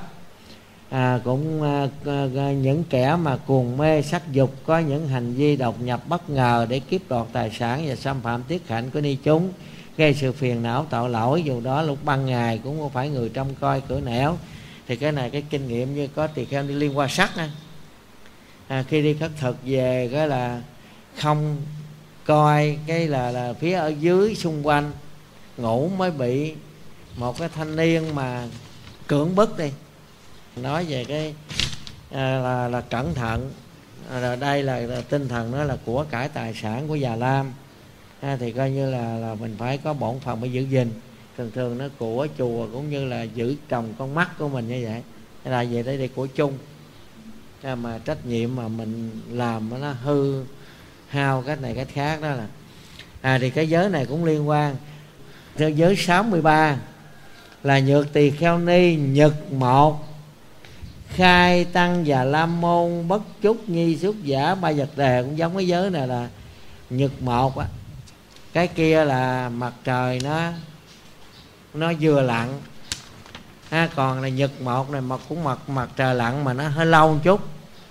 Những kẻ mà cuồng mê sắc dục có những hành vi đột nhập bất ngờ để cướp đoạt tài sản và xâm phạm tiết hạnh của ni chúng, gây sự phiền não tội lỗi, dù đó lúc ban ngày cũng không phải người trông coi cửa nẻo. Thì cái này cái kinh nghiệm như có tỳ kheo đi liên quan sắc khi đi khất thực về cái là không coi cái là phía ở dưới xung quanh ngủ, mới bị một cái thanh niên mà cưỡng bức đi, nói về cái là cẩn thận. Rồi đây là tinh thần đó là của cải tài sản của Già Lam, thì coi như là mình phải có bổn phận phải giữ gìn. Thường nó của chùa cũng như là giữ trồng con mắt của mình như vậy, là về đây của chung. Mà trách nhiệm mà mình làm nó hư hao cái này cái khác đó là thì cái giới này cũng liên quan. Theo giới 63 là nhược tỳ kheo ni nhật một, khai tăng Già Lam môn, bất chúc nhi xuất giả ba vật đề, cũng giống cái giới này là nhật một á. Cái kia là mặt trời nó vừa lặn còn là nhật một này mà cũng mặt trời lặn mà nó hơi lâu một chút.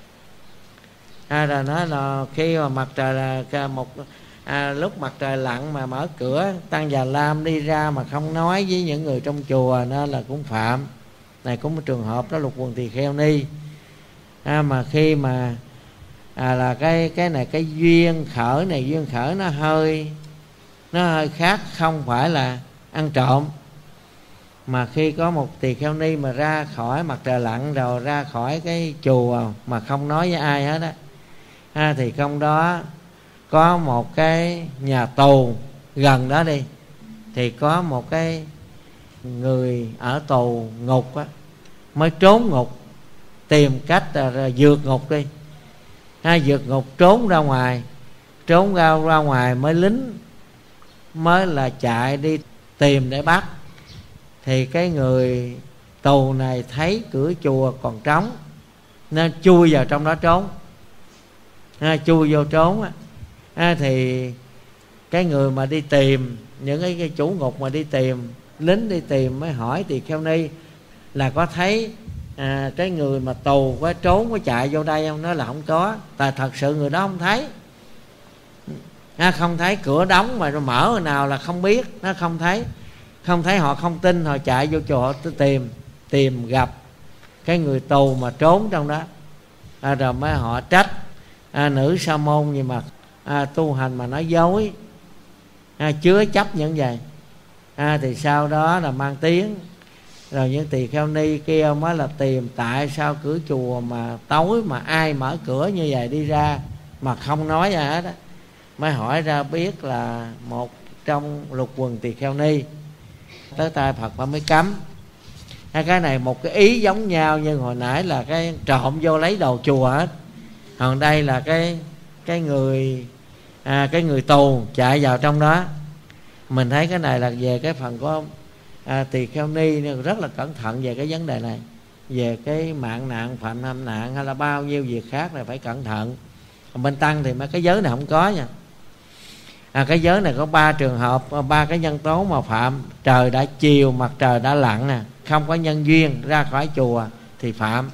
Rồi nó là khi mà mặt trời là lúc mặt trời lặn mà mở cửa tăng Già Lam đi ra mà không nói với những người trong chùa, nên là cũng phạm. Này cũng một trường hợp đó lục quần tỳ kheo ni. Mà khi mà là cái này cái duyên khởi này, duyên khởi nó hơi khác, không phải là ăn trộm. Mà khi có một tỳ kheo ni mà ra khỏi mặt trời lặn rồi ra khỏi cái chùa mà không nói với ai hết á, thì trong đó có một cái nhà tù gần đó đi, thì có một cái người ở tù ngục á, mới trốn ngục, tìm cách rồi vượt ngục đi, vượt ngục trốn ra ngoài, ra ngoài mới lính mới là chạy đi tìm để bắt. Thì cái người tù này thấy cửa chùa còn trống nên chui vào trong đó trốn, chui vô trốn thì cái người mà đi tìm, những cái chủ ngục mà đi tìm, lính đi tìm mới hỏi tỳ kheo ni là có thấy cái người mà tù có trốn có chạy vô đây không? Nói là không có, tại thật sự người đó không thấy, không thấy, cửa đóng mà mở hồi nào là không biết, nó không thấy, họ không tin, họ chạy vô chùa họ tìm gặp cái người tù mà trốn trong đó, rồi mới họ trách nữ sa môn gì mà tu hành mà nói dối, chứa chấp những vậy. Thì sau đó là mang tiếng, rồi những tỳ kheo ni kia mới là tìm tại sao cửa chùa mà tối mà ai mở cửa như vậy đi ra mà không nói ra hết á. Mới hỏi ra biết là một trong lục quần tỳ kheo ni, tới tay Phật mới cấm. Cái này một cái ý giống nhau, nhưng hồi nãy là cái trộm vô lấy đồ chùa hết, còn đây là cái người tù chạy vào trong đó. Mình thấy cái này là về cái phần của tỳ kheo ni rất là cẩn thận về cái vấn đề này, về cái mạng nạn, phạm ham nạn hay là bao nhiêu việc khác này phải cẩn thận. Còn bên tăng thì mấy cái giới này không có nha. Cái giới này có 3 trường hợp, 3 cái nhân tố mà phạm. Trời đã chiều, mặt trời đã lặn nè, không có nhân duyên ra khỏi chùa thì phạm.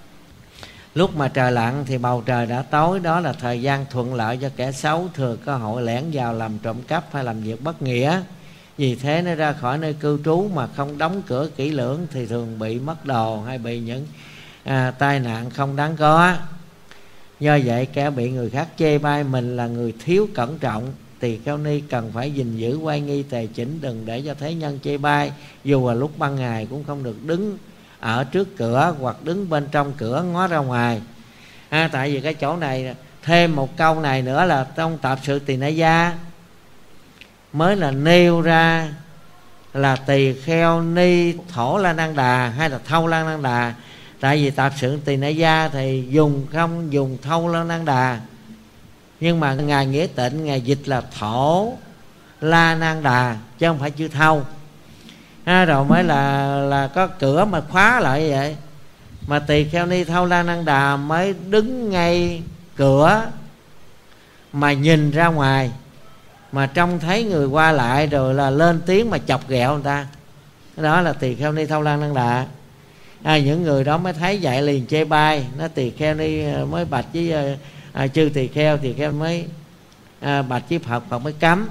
Lúc mà trời lặn thì bầu trời đã tối, đó là thời gian thuận lợi cho kẻ xấu thừa cơ hội lẻn vào làm trộm cắp hay làm việc bất nghĩa. Vì thế nó ra khỏi nơi cư trú mà không đóng cửa kỹ lưỡng thì thường bị mất đồ hay bị những tai nạn không đáng có. Do vậy kẻ bị người khác chê bai mình là người thiếu cẩn trọng, tỳ kheo ni cần phải gìn giữ oai nghi tề chỉnh, đừng để cho thế nhân chê bai. Dù là lúc ban ngày cũng không được đứng ở trước cửa hoặc đứng bên trong cửa ngó ra ngoài. Tại vì cái chỗ này thêm một câu này nữa là trong tạp sự Tỳ Na Gia mới là nêu ra là tỳ kheo ni thổ La Nan Đà hay là thâu La Nan Đà. Tại vì tạp sự Tỳ Na Gia thì không dùng thâu La Nan Đà, nhưng mà ngài Nghĩa Tịnh ngài dịch là thổ La Nan Đà chứ không phải chữ thâu. Rồi mới là có cửa mà khóa lại vậy, mà tỳ kheo ni thâu La Nan Đà mới đứng ngay cửa mà nhìn ra ngoài, mà trông thấy người qua lại rồi là lên tiếng mà chọc ghẹo người ta. Đó là tỳ kheo ni Thâu Lan Năng Đà. Những người đó mới thấy vậy liền chê bai. Nó tỳ kheo ni mới bạch với chư tỳ kheo mới bạch với Phật, Phật mới cấm.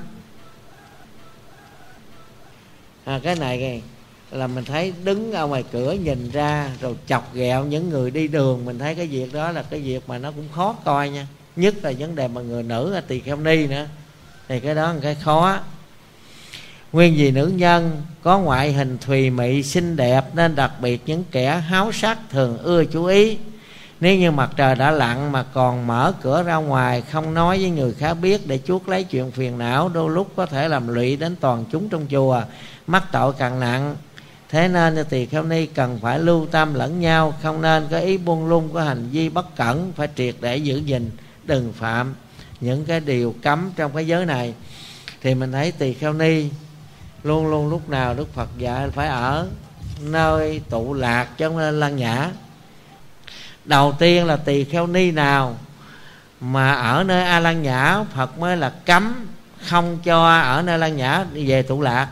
Cái này là mình thấy đứng ở ngoài cửa nhìn ra rồi chọc ghẹo những người đi đường. Mình thấy cái việc đó là cái việc mà nó cũng khó coi nha. Nhất là vấn đề mà người nữ tỳ kheo ni nữa, thì cái đó là cái khó. Nguyên vì nữ nhân có ngoại hình thùy mị xinh đẹp, nên đặc biệt những kẻ háo sắc thường ưa chú ý. Nếu như mặt trời đã lặn mà còn mở cửa ra ngoài, không nói với người khác biết để chuốc lấy chuyện phiền não, đôi lúc có thể làm lụy đến toàn chúng trong chùa, mắc tội càng nặng. Thế nên tỳ kheo ni cần phải lưu tâm lẫn nhau, không nên có ý buông lung, có hành vi bất cẩn, phải triệt để giữ gìn, đừng phạm những cái điều cấm trong cái giới này. Thì mình thấy tỳ kheo ni luôn luôn lúc nào Đức Phật dạy phải ở nơi tụ lạc chứ không nên lăng nhã. Đầu tiên là tỳ kheo ni nào mà ở nơi A Lăng Nhã, Phật mới là cấm không cho ở nơi lăng nhã về tụ lạc.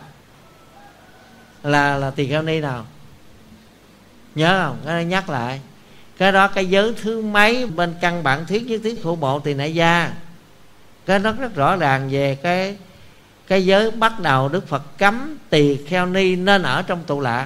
Là tỳ kheo ni nào? Nhớ không? Cái đó nhắc lại. Cái đó cái giới thứ mấy bên căn bản thuyết với thuyết khổ bộ Tỳ Nại Gia. Cái đó rất rõ ràng về cái giới bắt đầu Đức Phật cấm tỳ kheo ni nên ở trong tụ lạc.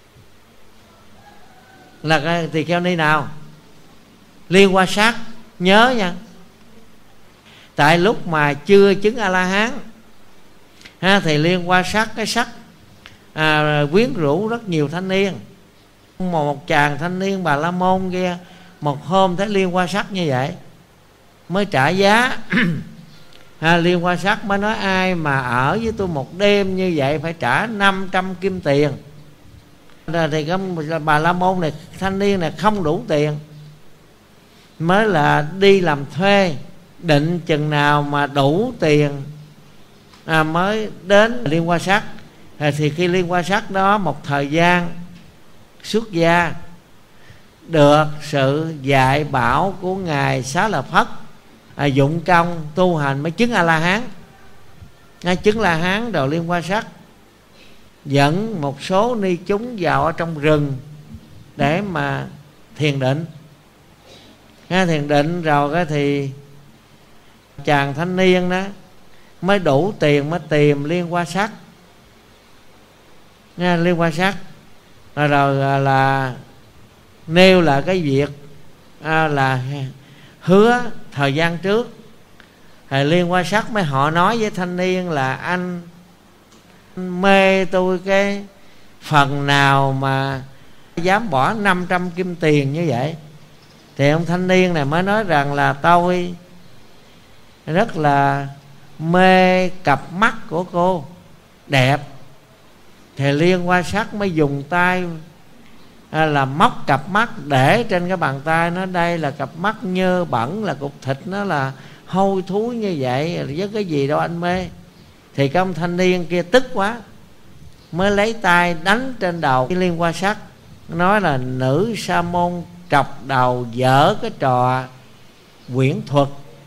Là cái tỳ kheo ni nào? Liên Hoa Sát. Nhớ nha. Tại lúc mà chưa chứng A-la-hán thì Liên Hoa Sát cái sắc quyến rũ rất nhiều thanh niên. Một chàng thanh niên Bà La Môn kia một hôm thấy Liên Hoa Sắc như vậy mới trả giá. Liên Hoa Sắc mới nói ai mà ở với tôi một đêm như vậy phải trả 500 kim tiền. Thì cái Bà La Môn này, thanh niên này không đủ tiền, mới là đi làm thuê, định chừng nào mà đủ tiền mới đến Liên Hoa Sắc. Thì khi Liên Hoa Sắc đó một thời gian xuất gia, được sự dạy bảo của Ngài Xá Lợi Phất, dụng công tu hành mới chứng A-la-hán. Chứng A-la-hán rồi Liên Hoa Sắc dẫn một số ni chúng vào ở trong rừng để mà thiền định. Thiền định rồi thì chàng thanh niên đó mới đủ tiền mới tìm Liên Hoa Sắc. Liên Hoa Sắc rồi là nêu là cái việc là hứa thời gian trước. Thì Liên Hoa Sắc mới họ nói với thanh niên là anh mê tôi cái phần nào mà dám bỏ 500 kim tiền như vậy. Thì ông thanh niên này mới nói rằng là tôi rất là mê cặp mắt của cô đẹp. Thì Liên Hoa Sắc mới dùng tay là móc cặp mắt để trên cái bàn tay. Nó đây là cặp mắt nhơ bẩn, là cục thịt nó là hôi thối như vậy, với cái gì đâu anh mê. Thì cái ông thanh niên kia tức quá, mới lấy tay đánh trên đầu cái Liên Hoa Sắc, nói là nữ sa môn trọc đầu dở cái trò quyển thuật.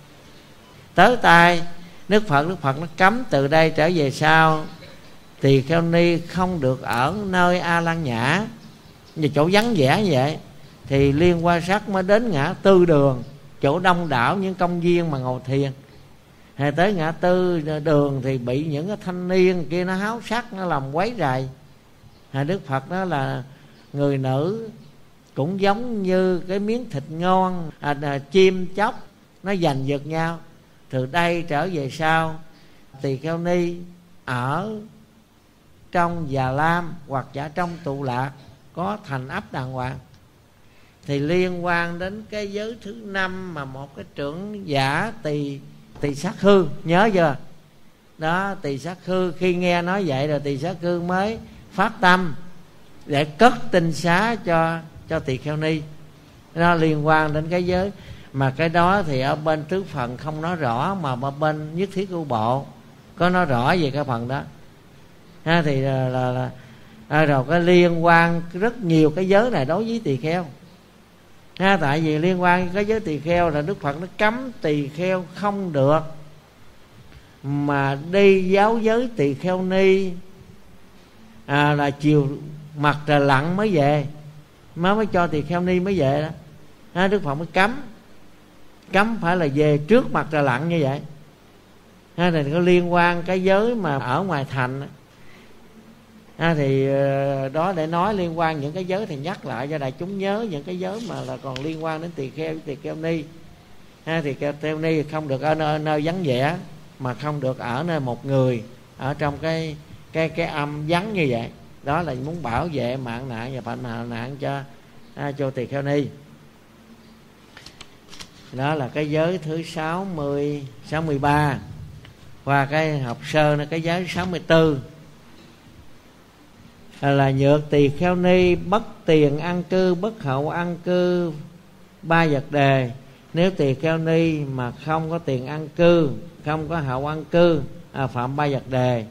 Tới tay Đức Phật nó cấm từ đây trở về sau tỳ kheo ni không được ở nơi A Lăng Nhã, về chỗ vắng vẻ như vậy. Thì Liên Hoa Sắc mới đến ngã tư đường, chỗ đông đảo những công viên mà ngồi thiền. Thì tới ngã tư đường thì bị những cái thanh niên kia nó háo sắc, nó làm quấy rầy. Đức Phật đó là người nữ cũng giống như cái miếng thịt ngon, chim chóc nó giành giật nhau. Từ đây trở về sau tỳ kheo ni ở trong Già Lam hoặc giả trong tụ lạc có thành ấp đàng hoàng. Thì liên quan đến cái giới thứ 5 mà một cái trưởng giả Tỳ Sát Khư, nhớ chưa? Đó, Tỳ Sát Khư khi nghe nói vậy rồi Tỳ Sát Khư mới phát tâm để cất tinh xá cho tỳ kheo ni. Nó liên quan đến cái giới mà cái đó thì ở bên tứ phần không nói rõ, mà bên nhất thiết ưu bộ có nói rõ về cái phần đó. Thì là rồi cái liên quan rất nhiều cái giới này đối với tỳ kheo. Tại vì liên quan cái giới tỳ kheo là Đức Phật nó cấm tỳ kheo không được mà đi giáo giới tỳ kheo ni là chiều mặt trời lặn mới về, mới cho tỳ kheo ni mới về đó. Đức Phật mới cấm phải là về trước mặt trời lặn như vậy. Thì có liên quan cái giới mà ở ngoài thành đó. Thì đó để nói liên quan những cái giới thì nhắc lại cho đại chúng nhớ những cái giới mà là còn liên quan đến tỳ kheo ni. Thì tỳ kheo ni không được ở nơi vắng vẻ, mà không được ở nơi một người, ở trong cái âm vắng như vậy. Đó là muốn bảo vệ mạng nạn và bệnh nạn cho tỳ kheo ni. Đó là cái giới thứ 63. Qua cái học sơ nó cái giới 64 là nhược tỳ kheo ni bất tiền ăn cư, bất hậu ăn cư 3 vật đề. Nếu tỳ kheo ni mà không có tiền ăn cư, không có hậu ăn cư, phạm 3 vật đề.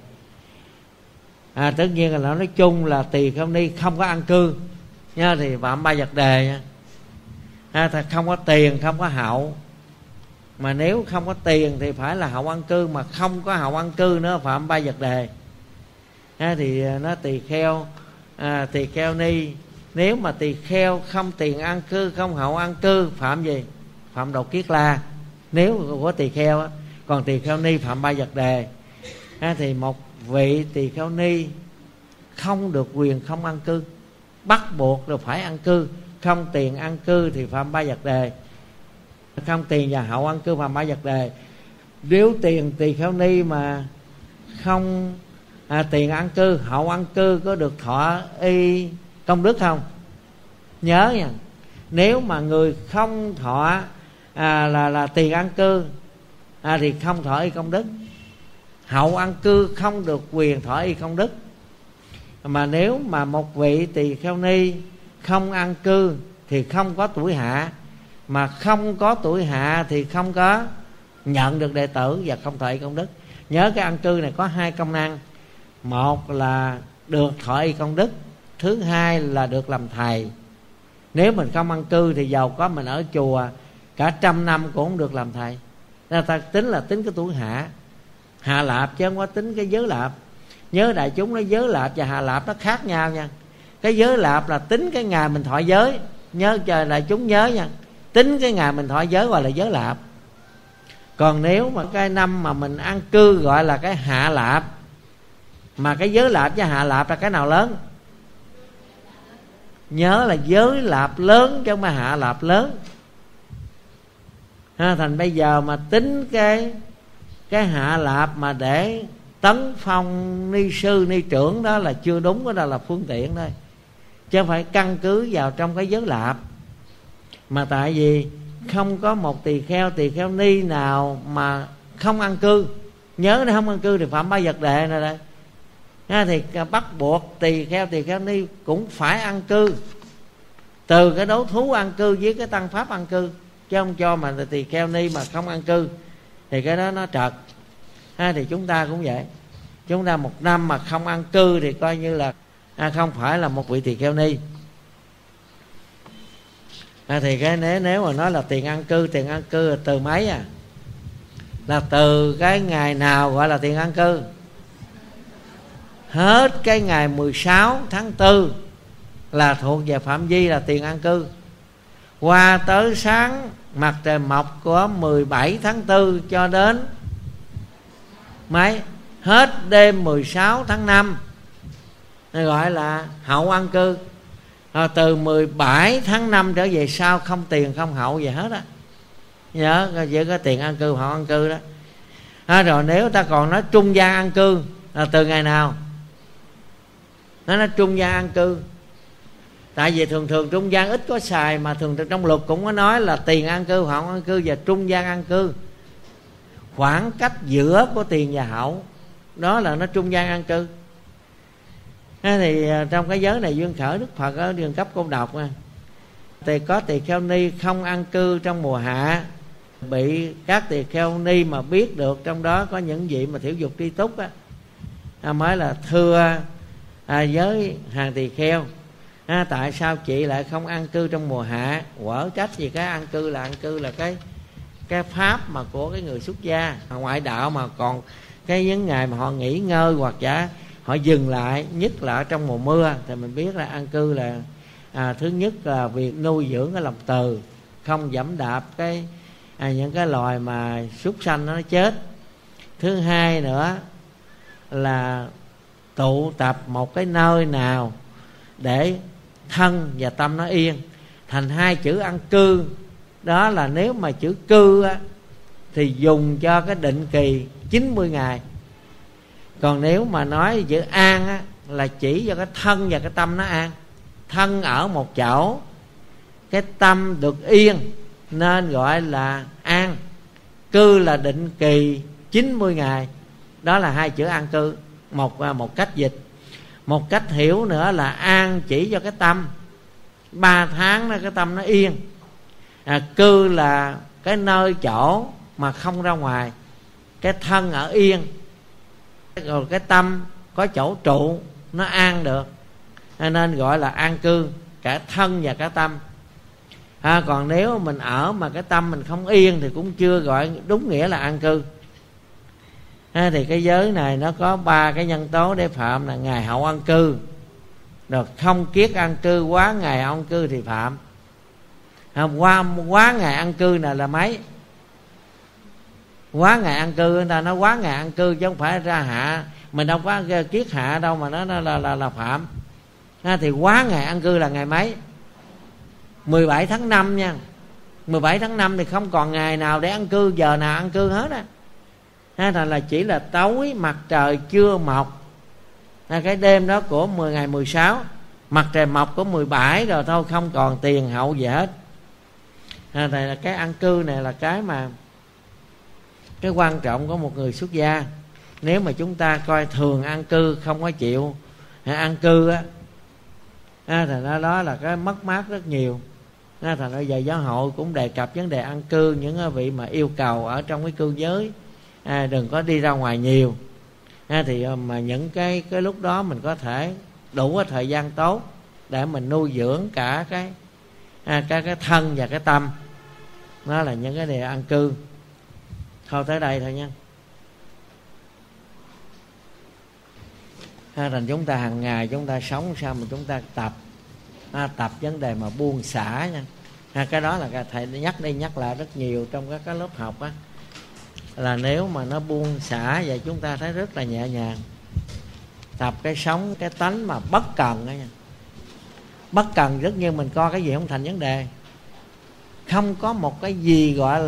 Tất nhiên là nó nói chung là tỳ kheo ni không có ăn cư nha, thì phạm 3 vật đề nha. Không có tiền, không có hậu. Mà nếu không có tiền thì phải là hậu ăn cư, mà không có hậu ăn cư nữa phạm 3 vật đề. Thì nó tỳ kheo ni, nếu mà tỳ kheo không tiền ăn cư, không hậu ăn cư, phạm gì? Phạm đột kiết la, nếu có tỳ kheo á. Còn tỳ kheo ni phạm 3 vật đề. Thì một vị tỳ kheo ni không được quyền không ăn cư, bắt buộc rồi phải ăn cư. Không tiền ăn cư thì phạm 3 vật đề. Không tiền và hậu ăn cư phạm 3 vật đề. Nếu tiền tỳ kheo ni mà không tiền ăn cư, hậu ăn cư có được thọ y công đức không? Nhớ nha, nếu mà người không thọ là tiền ăn cư thì không thọ y công đức. Hậu ăn cư không được quyền thọ y công đức. Mà nếu mà một vị tỳ kheo ni không ăn cư thì không có tuổi hạ, mà không có tuổi hạ thì không có nhận được đệ tử và không thọ y công đức. Nhớ cái ăn cư này có 2 công năng. Một là được thọ y công đức, thứ hai là được làm thầy. Nếu mình không ăn cư thì giàu có mình ở chùa cả 100 năm cũng không được làm thầy. Nên ta tính cái tuổi hạ, hạ lạp chứ không có tính cái giới lạp. Nhớ đại chúng, nó giới lạp và hạ lạp nó khác nhau nha. Cái giới lạp là tính cái ngày mình thọ giới. Nhớ cho đại chúng nhớ nha, tính cái ngày mình thọ giới gọi là giới lạp. Còn nếu mà cái năm mà mình ăn cư gọi là cái hạ lạp. Mà cái giới lạp với hạ lạp là cái nào lớn? Nhớ là giới lạp lớn chứ không phải hạ lạp lớn. Thành bây giờ mà tính cái hạ lạp mà để tấn phong ni sư ni trưởng đó là chưa đúng, cái đó là phương tiện thôi, chứ không phải căn cứ vào trong cái giới lạp. Mà tại vì không có một tỳ kheo ni nào mà không ăn cư. Nhớ nếu không ăn cư thì phạm 3 vật đề này đây. Thì bắt buộc tỳ kheo ni cũng phải ăn cư. Từ cái đấu thú ăn cư với cái tăng pháp ăn cư, chứ không cho mà tỳ kheo ni mà không ăn cư thì cái đó nó trật. Thì chúng ta cũng vậy. Chúng ta 1 năm mà không ăn cư thì coi như là không phải là một vị tỳ kheo ni. Thì cái nếu mà nói là tiền ăn cư là từ mấy là từ cái ngày nào gọi là tiền ăn cư? Hết cái ngày 16 tháng 4 là thuộc về phạm vi là tiền ăn cư. Qua tới sáng mặt trời mọc của 17 tháng 4 cho đến mấy? Hết đêm 16 tháng 5 gọi là hậu ăn cư. Từ 17 tháng 5 trở về sau không tiền không hậu gì hết á. Nhớ chỉ có tiền ăn cư, hậu ăn cư đó. Rồi nếu ta còn nói trung gian ăn cư là từ ngày nào? Nó nói trung gian ăn cư. Tại vì thường trung gian ít có xài, mà thường trong luật cũng có nói là tiền ăn cư, hậu ăn cư và trung gian ăn cư. Khoảng cách giữa của tiền và hậu, đó là nó trung gian ăn cư. Thì trong cái giới này duyên khởi Đức Phật ở đường cấp Côn Độc thì có tỳ kheo ni không ăn cư trong mùa hạ, bị các tỳ kheo ni mà biết được trong đó có những vị mà thiểu dục tri túc mới là thưa với hàng tỳ kheo, tại sao chị lại không ăn cư trong mùa hạ? Quở trách gì cái ăn cư là cái pháp mà của cái người xuất gia ngoại đạo, mà còn cái những ngày mà họ nghỉ ngơi hoặc giả họ dừng lại, nhất là ở trong mùa mưa. Thì mình biết là an cư là thứ nhất là việc nuôi dưỡng cái lòng từ, không dẫm đạp những cái loài mà súc sanh nó chết. Thứ hai nữa là tụ tập một cái nơi nào để thân và tâm nó yên. Thành hai chữ an cư đó là nếu mà chữ cư á, thì dùng cho cái định kỳ 90 ngày. Còn nếu mà nói chữ an á, là chỉ cho cái thân và cái tâm nó an. Thân ở một chỗ, cái tâm được yên, nên gọi là an. Cư là định kỳ 90 ngày. Đó là hai chữ an cư, một cách dịch. Một cách hiểu nữa là an chỉ cho cái tâm, 3 tháng đó cái tâm nó yên. Cư là cái nơi chỗ mà không ra ngoài, cái thân ở yên, rồi cái tâm có chỗ trụ, nó an được, nên gọi là an cư, cả thân và cả tâm. Còn nếu mình ở mà cái tâm mình không yên thì cũng chưa gọi đúng nghĩa là an cư. Thì cái giới này nó có 3 cái nhân tố để phạm là ngày hậu an cư, rồi không kiết an cư, quá ngày hậu an cư thì phạm. Quá ngày an cư này là mấy? Quá ngày an cư, người ta nói quá ngày an cư chứ không phải ra hạ. Mình đâu có kiết hạ đâu mà nó là phạm. Thì quá ngày an cư là ngày mấy? 17 tháng 5 nha. 17 tháng 5 thì không còn ngày nào để ăn cư, giờ nào ăn cư hết á. Thành là chỉ là tối mặt trời chưa mọc, cái đêm đó của ngày 16, mặt trời mọc của 17 rồi thôi, không còn tiền hậu gì hết. Thì là cái ăn cư này là cái mà cái quan trọng của một người xuất gia. Nếu mà chúng ta coi thường ăn cư, không có chịu ăn cư á, thì đó là cái mất mát rất nhiều. Thành ra giờ giáo hội cũng đề cập vấn đề ăn cư, những vị mà yêu cầu ở trong cái cư giới đừng có đi ra ngoài nhiều. Thì mà những cái lúc đó mình có thể đủ cái thời gian tốt để mình nuôi dưỡng cả cái thân và cái tâm. Đó là những cái đề ăn cư. Thôi tới đây thôi nha. Thành chúng ta hàng ngày chúng ta sống sao mà chúng ta tập vấn đề mà buông xả nha. Cái đó là thầy nhắc đi nhắc lại rất nhiều trong các cái lớp học á, là nếu mà nó buông xả vậy chúng ta thấy rất là nhẹ nhàng. Tập cái sống cái tánh mà bất cần đó nha. Bất cần rất như mình coi cái gì không thành vấn đề. Không có một cái gì gọi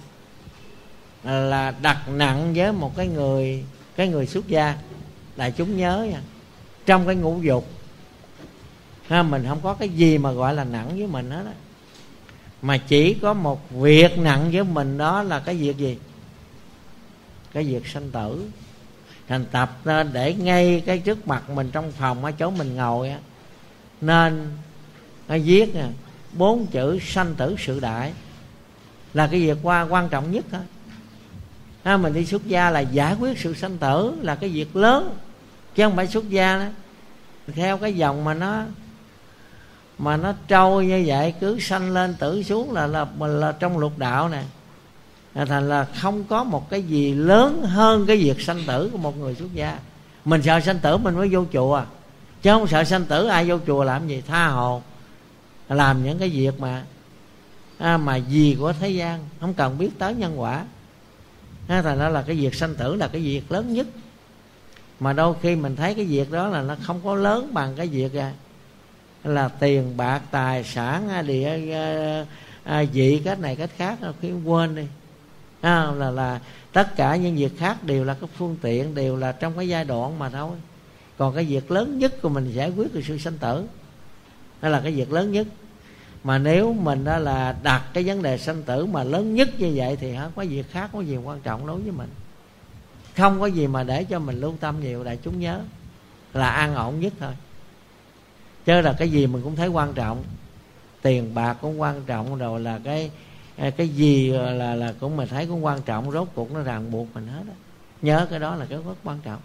là đặt nặng với một cái người xuất gia. Đại chúng nhớ nha, trong cái ngũ dục mình không có cái gì mà gọi là nặng với mình hết á. Mà chỉ có một việc nặng với mình, đó là cái việc gì? Cái việc sanh tử. Thành tập nên để ngay cái trước mặt mình trong phòng ở chỗ mình ngồi á, nên nó viết 4 chữ sanh tử sự đại, là cái việc quan trọng nhất đó. Mình đi xuất gia là giải quyết sự sanh tử, là cái việc lớn, chứ không phải xuất gia đó theo cái dòng mà nó trôi như vậy, cứ sanh lên tử xuống là trong lục đạo này. Thành là không có một cái gì lớn hơn cái việc sanh tử của một người xuất gia. Mình sợ sanh tử mình mới vô chùa, chứ không sợ sanh tử ai vô chùa làm gì? Tha hồ làm những cái việc mà gì của thế gian, không cần biết tới nhân quả. Thành ra là cái việc sanh tử là cái việc lớn nhất. Mà đôi khi mình thấy cái việc đó là nó không có lớn bằng cái việc là tiền bạc tài sản địa vị cách này cách khác, khi quên đi. Là tất cả những việc khác đều là cái phương tiện, đều là trong cái giai đoạn mà thôi. Còn cái việc lớn nhất của mình giải quyết được sự sanh tử, đó là cái việc lớn nhất. Mà nếu mình đó là đặt cái vấn đề sanh tử mà lớn nhất như vậy thì không có việc khác có gì quan trọng đối với mình. Không có gì mà để cho mình lưu tâm nhiều. Đại chúng nhớ là an ổn nhất thôi. Chứ là cái gì mình cũng thấy quan trọng. Tiền bạc cũng quan trọng, rồi là cái gì là cũng mình thấy cũng quan trọng. Rốt cuộc nó ràng buộc mình hết đó. Nhớ cái đó là cái rất quan trọng.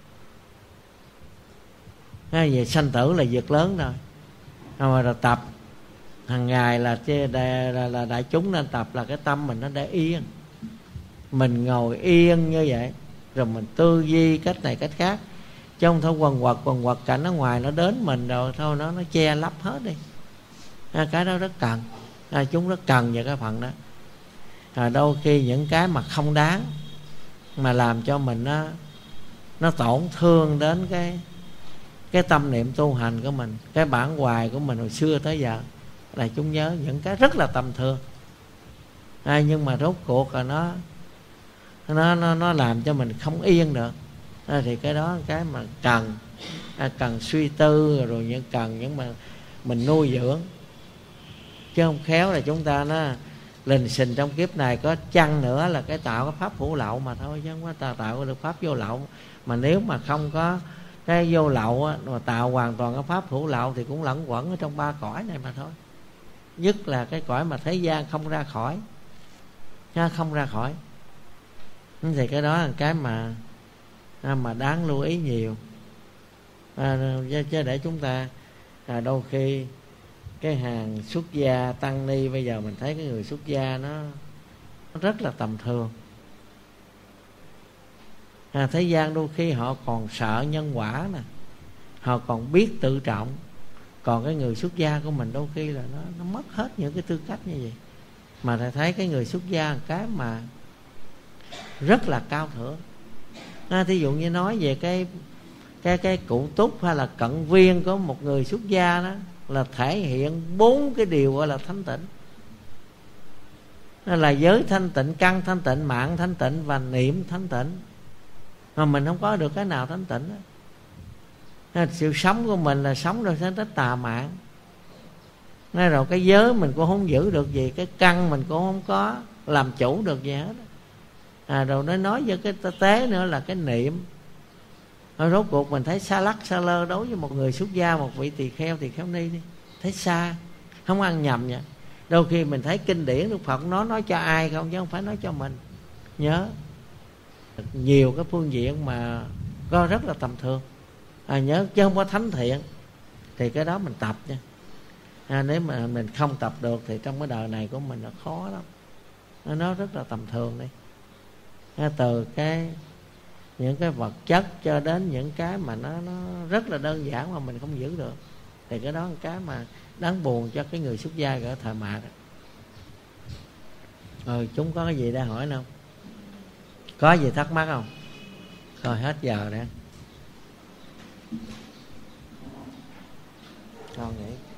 Về sanh tử là việc lớn thôi. Rồi tập hàng ngày là đại chúng nên tập là cái tâm mình nó để yên. Mình ngồi yên như vậy, rồi mình tư duy cách này cách khác. chứ không thôi quần quật cảnh ở ngoài nó đến mình rồi thôi nó che lấp hết đi. Cái đó rất cần, chúng rất cần về cái phần đó. Đôi khi những cái mà không đáng mà làm cho mình nó tổn thương đến cái tâm niệm tu hành của mình, cái bản hoài của mình hồi xưa tới giờ, là chúng nhớ những cái rất là tầm thường. Nhưng mà rốt cuộc là nó làm cho mình không yên được. Thì cái đó cái mà cần suy tư, rồi những mà mình nuôi dưỡng, chứ không khéo là chúng ta nó lình xình trong kiếp này có chăng nữa là cái tạo cái pháp hữu lậu mà thôi, chứ không có tạo được pháp vô lậu. Mà nếu mà không có cái vô lậu mà tạo hoàn toàn cái pháp hữu lậu thì cũng lẫn quẩn ở trong ba cõi này mà thôi. Nhất là cái cõi mà thế gian không ra khỏi, không ra khỏi. Thì cái đó là cái mà đáng lưu ý nhiều. Chứ để chúng ta đôi khi cái hàng xuất gia tăng ni, bây giờ mình thấy cái người xuất gia nó rất là tầm thường. Thế gian đôi khi họ còn sợ nhân quả nè, họ còn biết tự trọng. Còn cái người xuất gia của mình đôi khi là nó mất hết những cái tư cách như vậy. Mà thầy thấy cái người xuất gia cái mà rất là cao thượng. Thí dụ như nói về cái cụ túc hay là cận viên của một người xuất gia đó, là thể hiện 4 cái điều gọi là thanh tịnh. Đó là giới thanh tịnh, căn thanh tịnh, mạng thanh tịnh và niệm thanh tịnh. Mà mình không có được cái nào thanh tịnh đó. Sự sống của mình là sống rồi sẽ tới tà mạng. Nói rồi cái giới mình cũng không giữ được gì, cái căn mình cũng không có làm chủ được gì hết. Rồi nó nói với cái tế nữa là cái niệm. Rốt cuộc mình thấy xa lắc xa lơ đối với một người xuất gia, một vị tỳ kheo ni đi, thấy xa, không ăn nhầm nha. Đôi khi mình thấy kinh điển Đức Phật nói cho ai không, chứ không phải nói cho mình. Nhớ nhiều cái phương diện mà có rất là tầm thường. Nhớ chứ không có thánh thiện thì cái đó mình tập nha. Nếu mà mình không tập được thì trong cái đời này của mình nó khó lắm. Nó rất là tầm thường đi. Từ những cái vật chất cho đến những cái mà nó rất là đơn giản mà mình không giữ được, thì cái đó là cái mà đáng buồn cho cái người xuất gia ở thời mạt. Chúng có cái gì để hỏi không? Có gì thắc mắc không? Rồi hết giờ nè. Con nghĩ